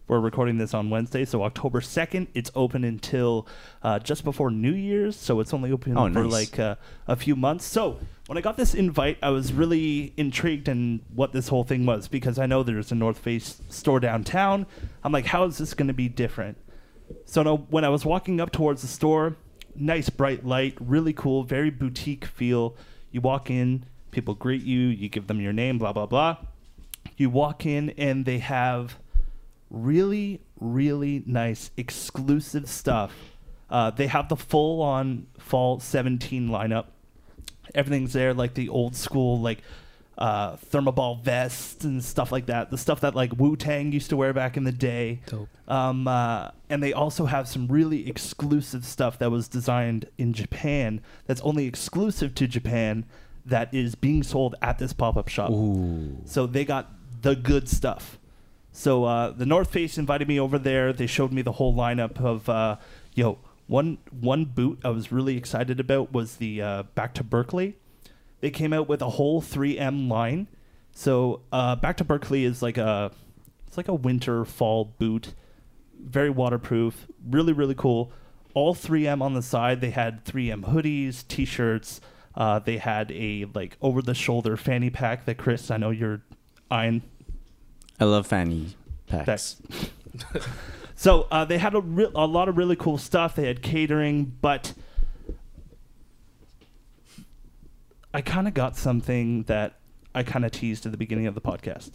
We're recording this on Wednesday, so October second. It's open until uh, just before New Year's, so it's only open Oh, for nice. like uh, a few months. So when I got this invite, I was really intrigued in what this whole thing was because I know there's a North Face store downtown. I'm like, how is this going to be different? So no, when I was walking up towards the store, nice bright light, really cool, very boutique feel. You walk in, people greet you, you give them your name, blah, blah, blah. You walk in and they have really, really nice exclusive stuff. Uh, they have the full-on fall seventeen lineup. Everything's there, like the old school, like uh, thermoball vests and stuff like that. The stuff that like Wu-Tang used to wear back in the day. Dope. Um, uh, and they also have some really exclusive stuff that was designed in Japan that's only exclusive to Japan that is being sold at this pop-up shop. Ooh. So they got the good stuff. So uh, the North Face invited me over there. They showed me the whole lineup of, uh, yo, one one boot I was really excited about was the uh, Back to Berkeley. They came out with a whole three M line. So uh, Back to Berkeley is like a, it's like a winter fall boot, very waterproof, really really cool. All three M on the side. They had three M hoodies, T-shirts. Uh, they had a like over the shoulder fanny pack that Chris, I know you're eyeing. I love fanny packs. That's- so uh, they had a, re- a lot of really cool stuff. They had catering, but I kind of got something that I kind of teased at the beginning of the podcast.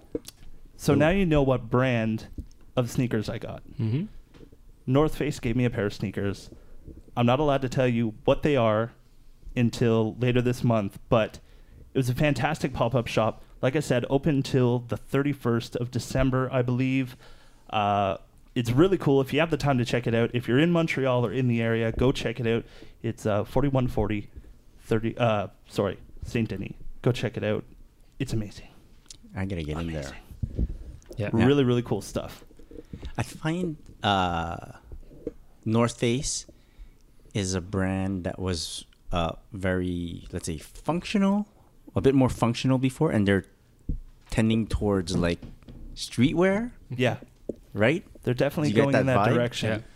So now you know what brand of sneakers I got. Mm-hmm. North Face gave me a pair of sneakers. I'm not allowed to tell you what they are until later this month, but it was a fantastic pop-up shop. Like I said, open till the thirty-first of December, I believe. Uh, it's really cool. If you have the time to check it out, if you're in Montreal or in the area, go check it out. It's uh, forty-one forty, thirty. Uh, sorry, Saint Denis. Go check it out. It's amazing. I gotta get in there. Yeah. Yeah. Really, really cool stuff. I find uh, North Face is a brand that was uh, very, let's say, functional, a bit more functional before, and they're tending towards like streetwear, Yeah, right? they're definitely You get going in that that vibe? direction. Yeah.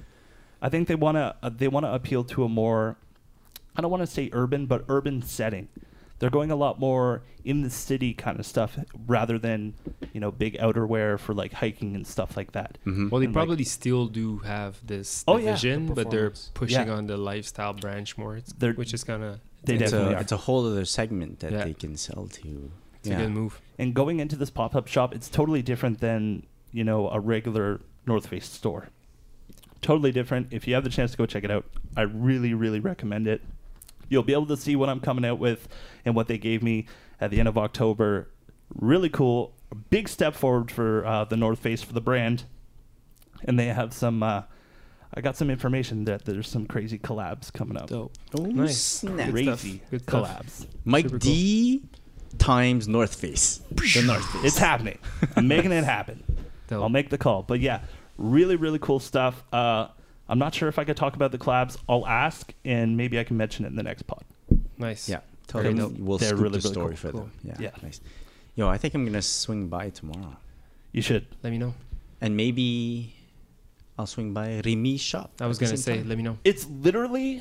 I think they want to uh, they want to appeal to a more, I don't want to say urban, but urban setting. They're going a lot more in the city kind of stuff rather than, you know, big outerwear for like hiking and stuff like that. Mm-hmm. Well, they And, like- probably still do have this Oh, yeah, division, the but they're performance. pushing Yeah. on the lifestyle branch more, it's, They're- which is kind of They it's, definitely a, are. it's a whole other segment that Yeah. they can sell to. it's a good move. And going into this pop-up shop, it's totally different than, you know, a regular North Face store. Totally different. If you have the chance to go check it out, I really, really recommend it. You'll be able to see what I'm coming out with and what they gave me at the end of October. Really cool. A big step forward for uh, the North Face, for the brand. And they have some, uh, I got some information that there's some crazy collabs coming up. Dope. Oh, Nice. snap. Good stuff. Crazy Good stuff. collabs. Mike Super cool. D times North Face. The North Face. It's happening. I'm making it happen. Dope. I'll make the call. But yeah, really, really cool stuff. Uh, I'm not sure if I could talk about the collabs. I'll ask, and maybe I can mention it in the next pod. Nice. Yeah, Very totally. dope. We'll They're scoop really, the really story cool. for Cool. them. Yeah, Yeah. nice. Yo, I think I'm gonna swing by tomorrow, You should. Let me know. and maybe I'll swing by Remy's shop. I was at the gonna same say, time. let me know. It's literally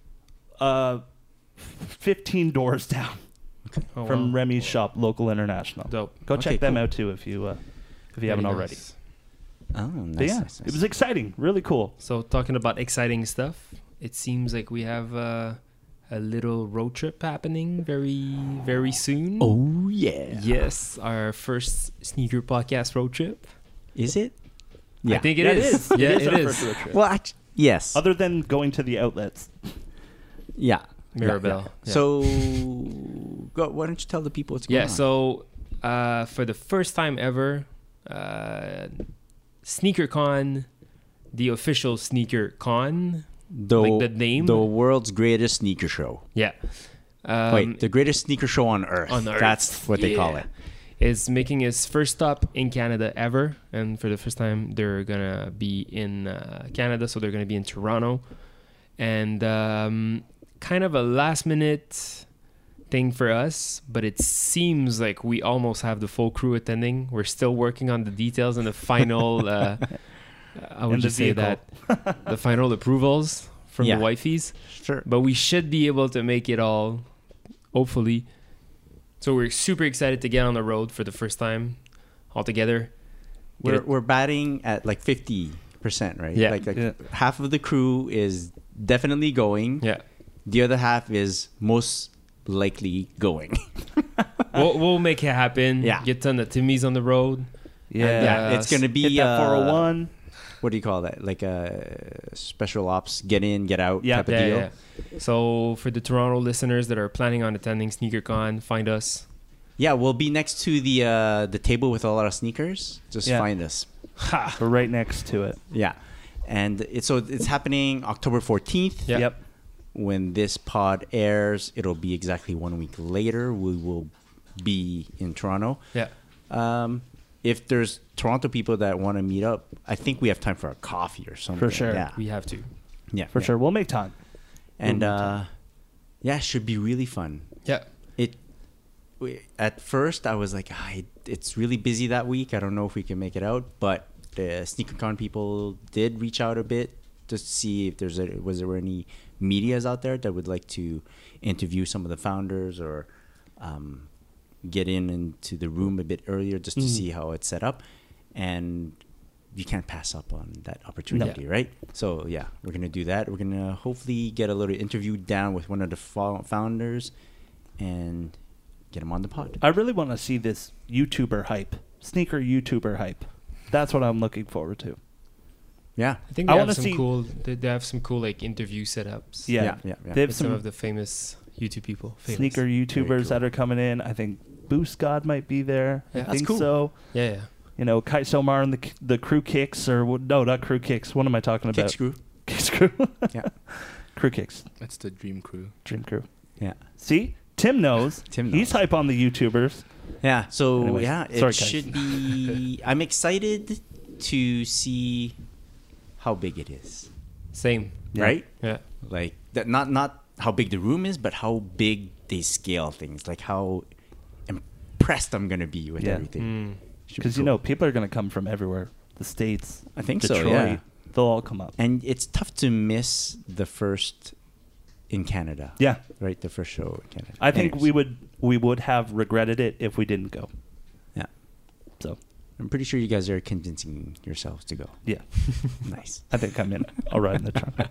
uh, fifteen doors down Oh, from wow. Remy's shop, local international. Dope. Go Okay, check them cool. out too if you uh, if you Very haven't already. nice. Oh, nice, But yeah, nice, nice. it was exciting. Really cool. So talking about exciting stuff, it seems like we have uh, a little road trip happening very, very soon. Oh yeah. Yes, our first sneaker podcast road trip. Is it? I think it Yeah, is. it is. Yeah, it is it our is. first road trip. Well, act- yes. Other than going to the outlets. yeah. Mirabelle. Yeah, yeah. Yeah. So, go, why don't you tell the people what's going Yeah, on? so uh, for the first time ever, uh, SneakerCon, the official SneakerCon, the, like the name? the world's greatest sneaker show. yeah. Um, Wait, the greatest sneaker show on earth. on Earth. That's what they call Yeah. it. Is making its first stop in Canada ever, and for the first time they're gonna be in uh, Canada, so they're gonna be in Toronto, and um, kind of a last minute thing for us, but it seems like we almost have the full crew attending. We're still working on the details and the final, uh, I would And the just say vehicle. that, the final approvals from Yeah. the wifeys. Sure. But we should be able to make it all, hopefully. So we're super excited to get on the road for the first time all together. Get We're it- we're batting at like fifty percent, right? Yeah. Like, like Yeah. half of the crew is definitely going. Yeah. The other half is most likely going. we'll, we'll make it happen. Yeah. Get ton of Timmy's on the road. Yeah. And, yeah, uh, it's gonna be Hit that uh, four oh one. What do you call that? Like a special ops, get in, get out Yeah. type of Yeah, deal. yeah. So for the Toronto listeners that are planning on attending SneakerCon, find us. Yeah, we'll be next to the uh, the table with a lot of sneakers. Just Yeah. find us. Ha! We're right next to it. Yeah, and it's so it's happening October fourteenth. Yeah. Yep. When this pod airs, it'll be exactly one week later. We will be in Toronto. Yeah. Um, if there's Toronto people that want to meet up, I think we have time for a coffee or something. sure. Yeah, We have to. yeah, For yeah. sure. We'll make time. And We'll make uh, yeah, it should be really fun. Yeah. It we, at first I was like, ah, it, it's really busy that week. I don't know if we can make it out, but the SneakerCon people did reach out a bit just to see if there's a, was there any medias out there that would like to interview some of the founders or um, get in into the room a bit earlier just to Mhm. see how it's set up, and you can't pass up on that opportunity, right? So yeah, we're gonna do that. We're gonna hopefully get a little interview down with one of the fo- founders and get him on the pod. I really want to see this YouTuber hype, sneaker YouTuber hype. That's what I'm looking forward to. Yeah, I think I they wanna have some see- cool. They, they have some cool like interview setups. Yeah. yeah, yeah. yeah. They have With some, some of the famous YouTube people. Famous. sneaker YouTubers Very that cool. are coming in. I think Boost God might be there. Yeah. I That's think cool. so. Yeah, yeah. You know, Kai Somar and the the Crew Kicks, or what- no, not Crew Kicks. What am I talking Kick about? screw. Kicks Crew. Yeah, Crew Kicks. That's the dream crew. Dream Crew. yeah, See, Tim knows. Tim He's knows. hype on the YouTubers. yeah. So Anyways, yeah, it sorry, guys. should be. I'm excited to see how big it is. Same. Yeah. Right? Yeah. Like that. Not not how big the room is, but how big they scale things. Like how impressed I'm gonna be with Yeah. everything. Mm. Should be Because, you cool. know, people are going to come from everywhere. The States. I think Detroit. so. Yeah. They'll all come up. And it's tough to miss the first in Canada. Yeah. Right, the first show in Canada. I think Anyways, we would we would have regretted it if we didn't go. Yeah, So, I'm pretty sure you guys are convincing yourselves to go. yeah. Nice. I think I'm in. I'll ride in the trunk.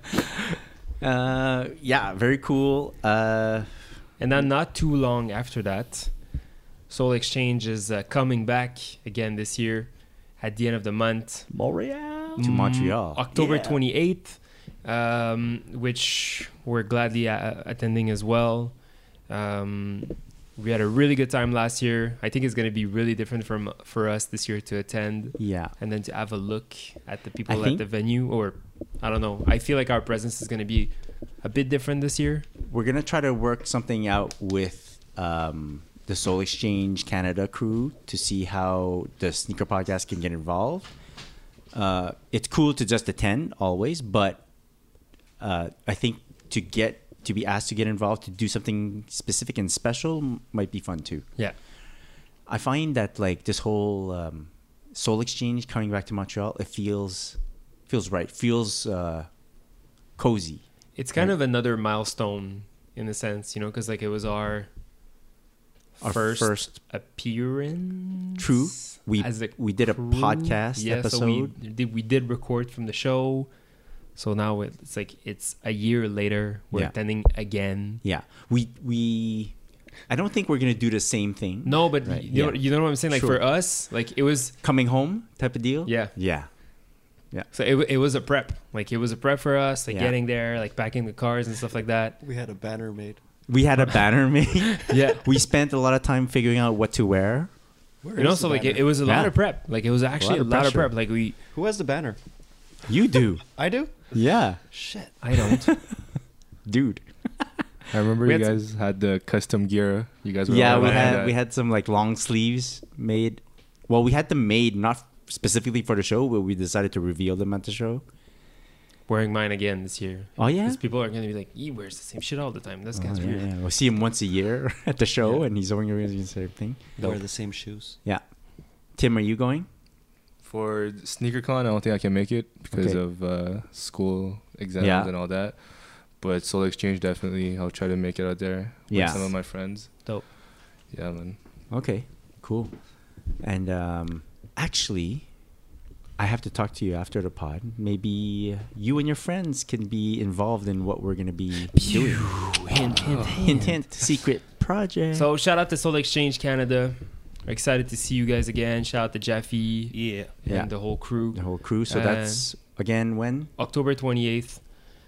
Uh, yeah, very cool. Uh, And then not too long after that, Soul Exchange is uh, coming back again this year at the end of the month. Montreal. To Montreal. October Yeah. twenty-eighth, um, which we're gladly uh, attending as well. Um, we had a really good time last year. I think it's going to be really different from for us this year to attend yeah, and then to have a look at the people I at think- the venue. Or I don't know. I feel like our presence is going to be a bit different this year. we're gonna try to work something out with um, the Soul Exchange Canada crew to see how the sneaker podcast can get involved. Uh, it's cool to just attend always, but uh, I think to get to be asked to get involved to do something specific and special m- might be fun too. Yeah. I find that like this whole um, Soul Exchange coming back to Montreal, it feels feels right, feels uh, cozy. It's kind Right. of another milestone in a sense, you know, because like it was our, Our first, first- appearance. True. We as a we did a crew. podcast yeah, episode. So we did we did record from the show. So now it's like it's a year later. We're Yeah. attending again. Yeah, we we. I don't think we're gonna do the same thing. No, but Right, you know yeah. you know what I'm saying. Like Sure. for us, like it was Coming home type of deal. yeah. Yeah. So it it was a prep. Like it was a prep for us. Like Yeah. getting there, like packing the cars and stuff like that. We had a banner made. We had a banner made. Yeah. We spent a lot of time figuring out what to wear. Where You know, is so the like it, banner? it was a Yeah. lot of prep. Like it was actually a of lot of pressure. prep. Like we, Who has the banner? You do. I do. Yeah, Shit. I don't. dude. I remember We you had some- guys had the custom gear. You guys were Yeah, all we around had that. we had some like long sleeves made. Well, we had them made not specifically for the show, but we decided to reveal them at the show. wearing mine again this year. Oh yeah. Because people are gonna be like, "He wears the same shit all the time." This Oh, guy's yeah, weird. yeah. We'll see him once a year at the show, Yeah. and he's wearing the same thing. Wear the same shoes. Yeah. Tim, are you going? For SneakerCon, I don't think I can make it because Okay. of uh, school exams Yeah. and all that. But Soul Exchange, definitely, I'll try to make it out there Yeah. with some of my friends. Dope. Yeah, man. Okay, cool. And um, actually, I have to talk to you after the pod. Maybe you and your friends can be involved in what we're gonna be doing. Hint, hint, Hint, hint. Secret project. So shout out to Soul Exchange Canada. We're excited to see you guys again. Shout out to Jeffy Yeah. and Yeah. the whole crew. the whole crew. So Uh, that's again when. October twenty-eighth.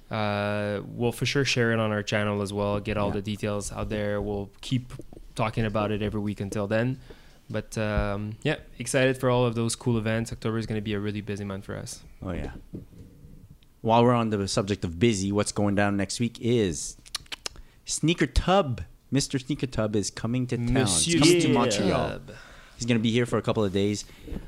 Uh, we'll for sure share it on our channel as well. Get all Yeah. the details out there. We'll keep talking about it every week until then. But um, yeah, excited for all of those cool events. October is going to be a really busy month for us. Oh yeah. While we're on the subject of busy, what's going down next week is Sneaker Tub. Mister Sneaker Tub is coming to town. Monsieur He's coming to Yeah. Montreal. Tub. He's going to be here for a couple of days.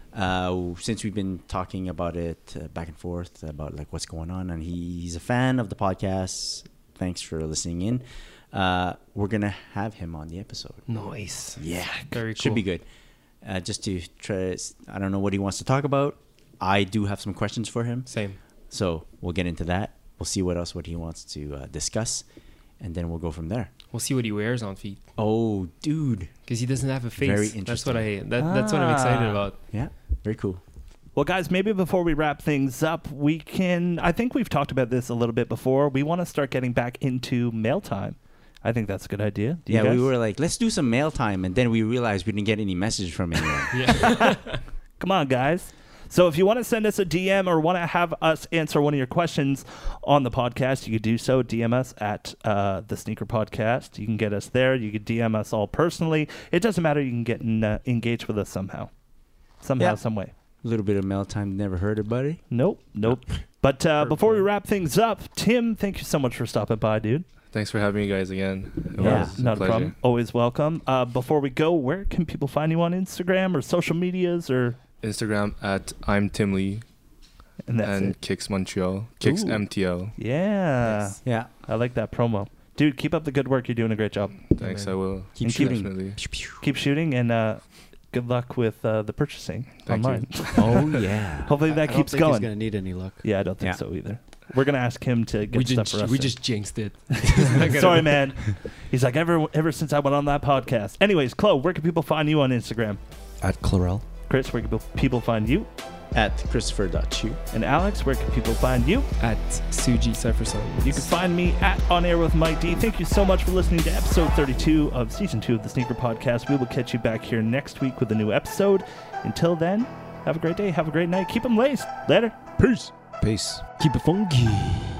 Uh, since we've been talking about it uh, back and forth about like what's going on, and he, he's a fan of the podcast. Thanks for listening in. Uh, we're gonna have him on the episode. Nice. Yeah, Very should cool. be good. Uh, just to try. I don't know what he wants to talk about. I do have some questions for him, Same. so we'll get into that. We'll see what else what he wants to uh, discuss, and then we'll go from there. We'll see what he wears on feet Oh, dude. because he doesn't have a face. Very That's what I. interesting. That, That's what I'm excited Ah. about. Yeah, very cool. Well, guys, maybe before we wrap things up, we can. I think we've talked about this a little bit before. We want to start getting back into mail time. I think that's a good idea. Do you Yeah, we guys? were like, let's do some mail time, and then we realized we didn't get any message from anyone. Yeah. Come on, guys. So if you want to send us a D M or want to have us answer one of your questions on the podcast, you could do so. D M us at uh, the Sneaker Podcast. You can get us there. You could D M us all personally. It doesn't matter. You can get in, uh, engaged with us somehow. Somehow, Yeah. some way. A little bit of mail time, never heard it, buddy. Nope, nope. But uh, before we wrap things up, Tim, thank you so much for stopping by, dude. Thanks for having me guys again. It Yeah, was not a pleasure. problem. Always welcome. Uh, before we go, where can people find you on Instagram or social medias or? Instagram at I'm Tim Lee And that's and it. Kicks Montreal. Kicks Ooh. M T L. Yeah, Yeah. I like that promo, dude. Keep up the good work. You're doing a great job. Thanks, man. I will. Keep And keep- shooting. Definitely. Keep shooting, and uh, good luck with uh, the purchasing Thank you. online. Oh, yeah. Hopefully I that don't keeps think going. He's gonna need any luck. Yeah, I don't think Yeah. so either. We're gonna ask him to get we stuff just for us. we to- just jinxed it. Sorry, man. He's like ever ever since I went on that podcast. Anyways, Chloe, where can people find you on Instagram? At Clarel. Chris, where can people find you? At Christopher.chu. And Alex, where can people find you? At Suji Cypher Sounds. You can find me at On Air with Mike D. Thank you so much for listening to episode thirty-two of season two of the Sneaker Podcast. We will catch you back here next week with a new episode. Until then, have a great day. Have a great night. Keep them laced. Later. Peace. Peace. Keep it funky.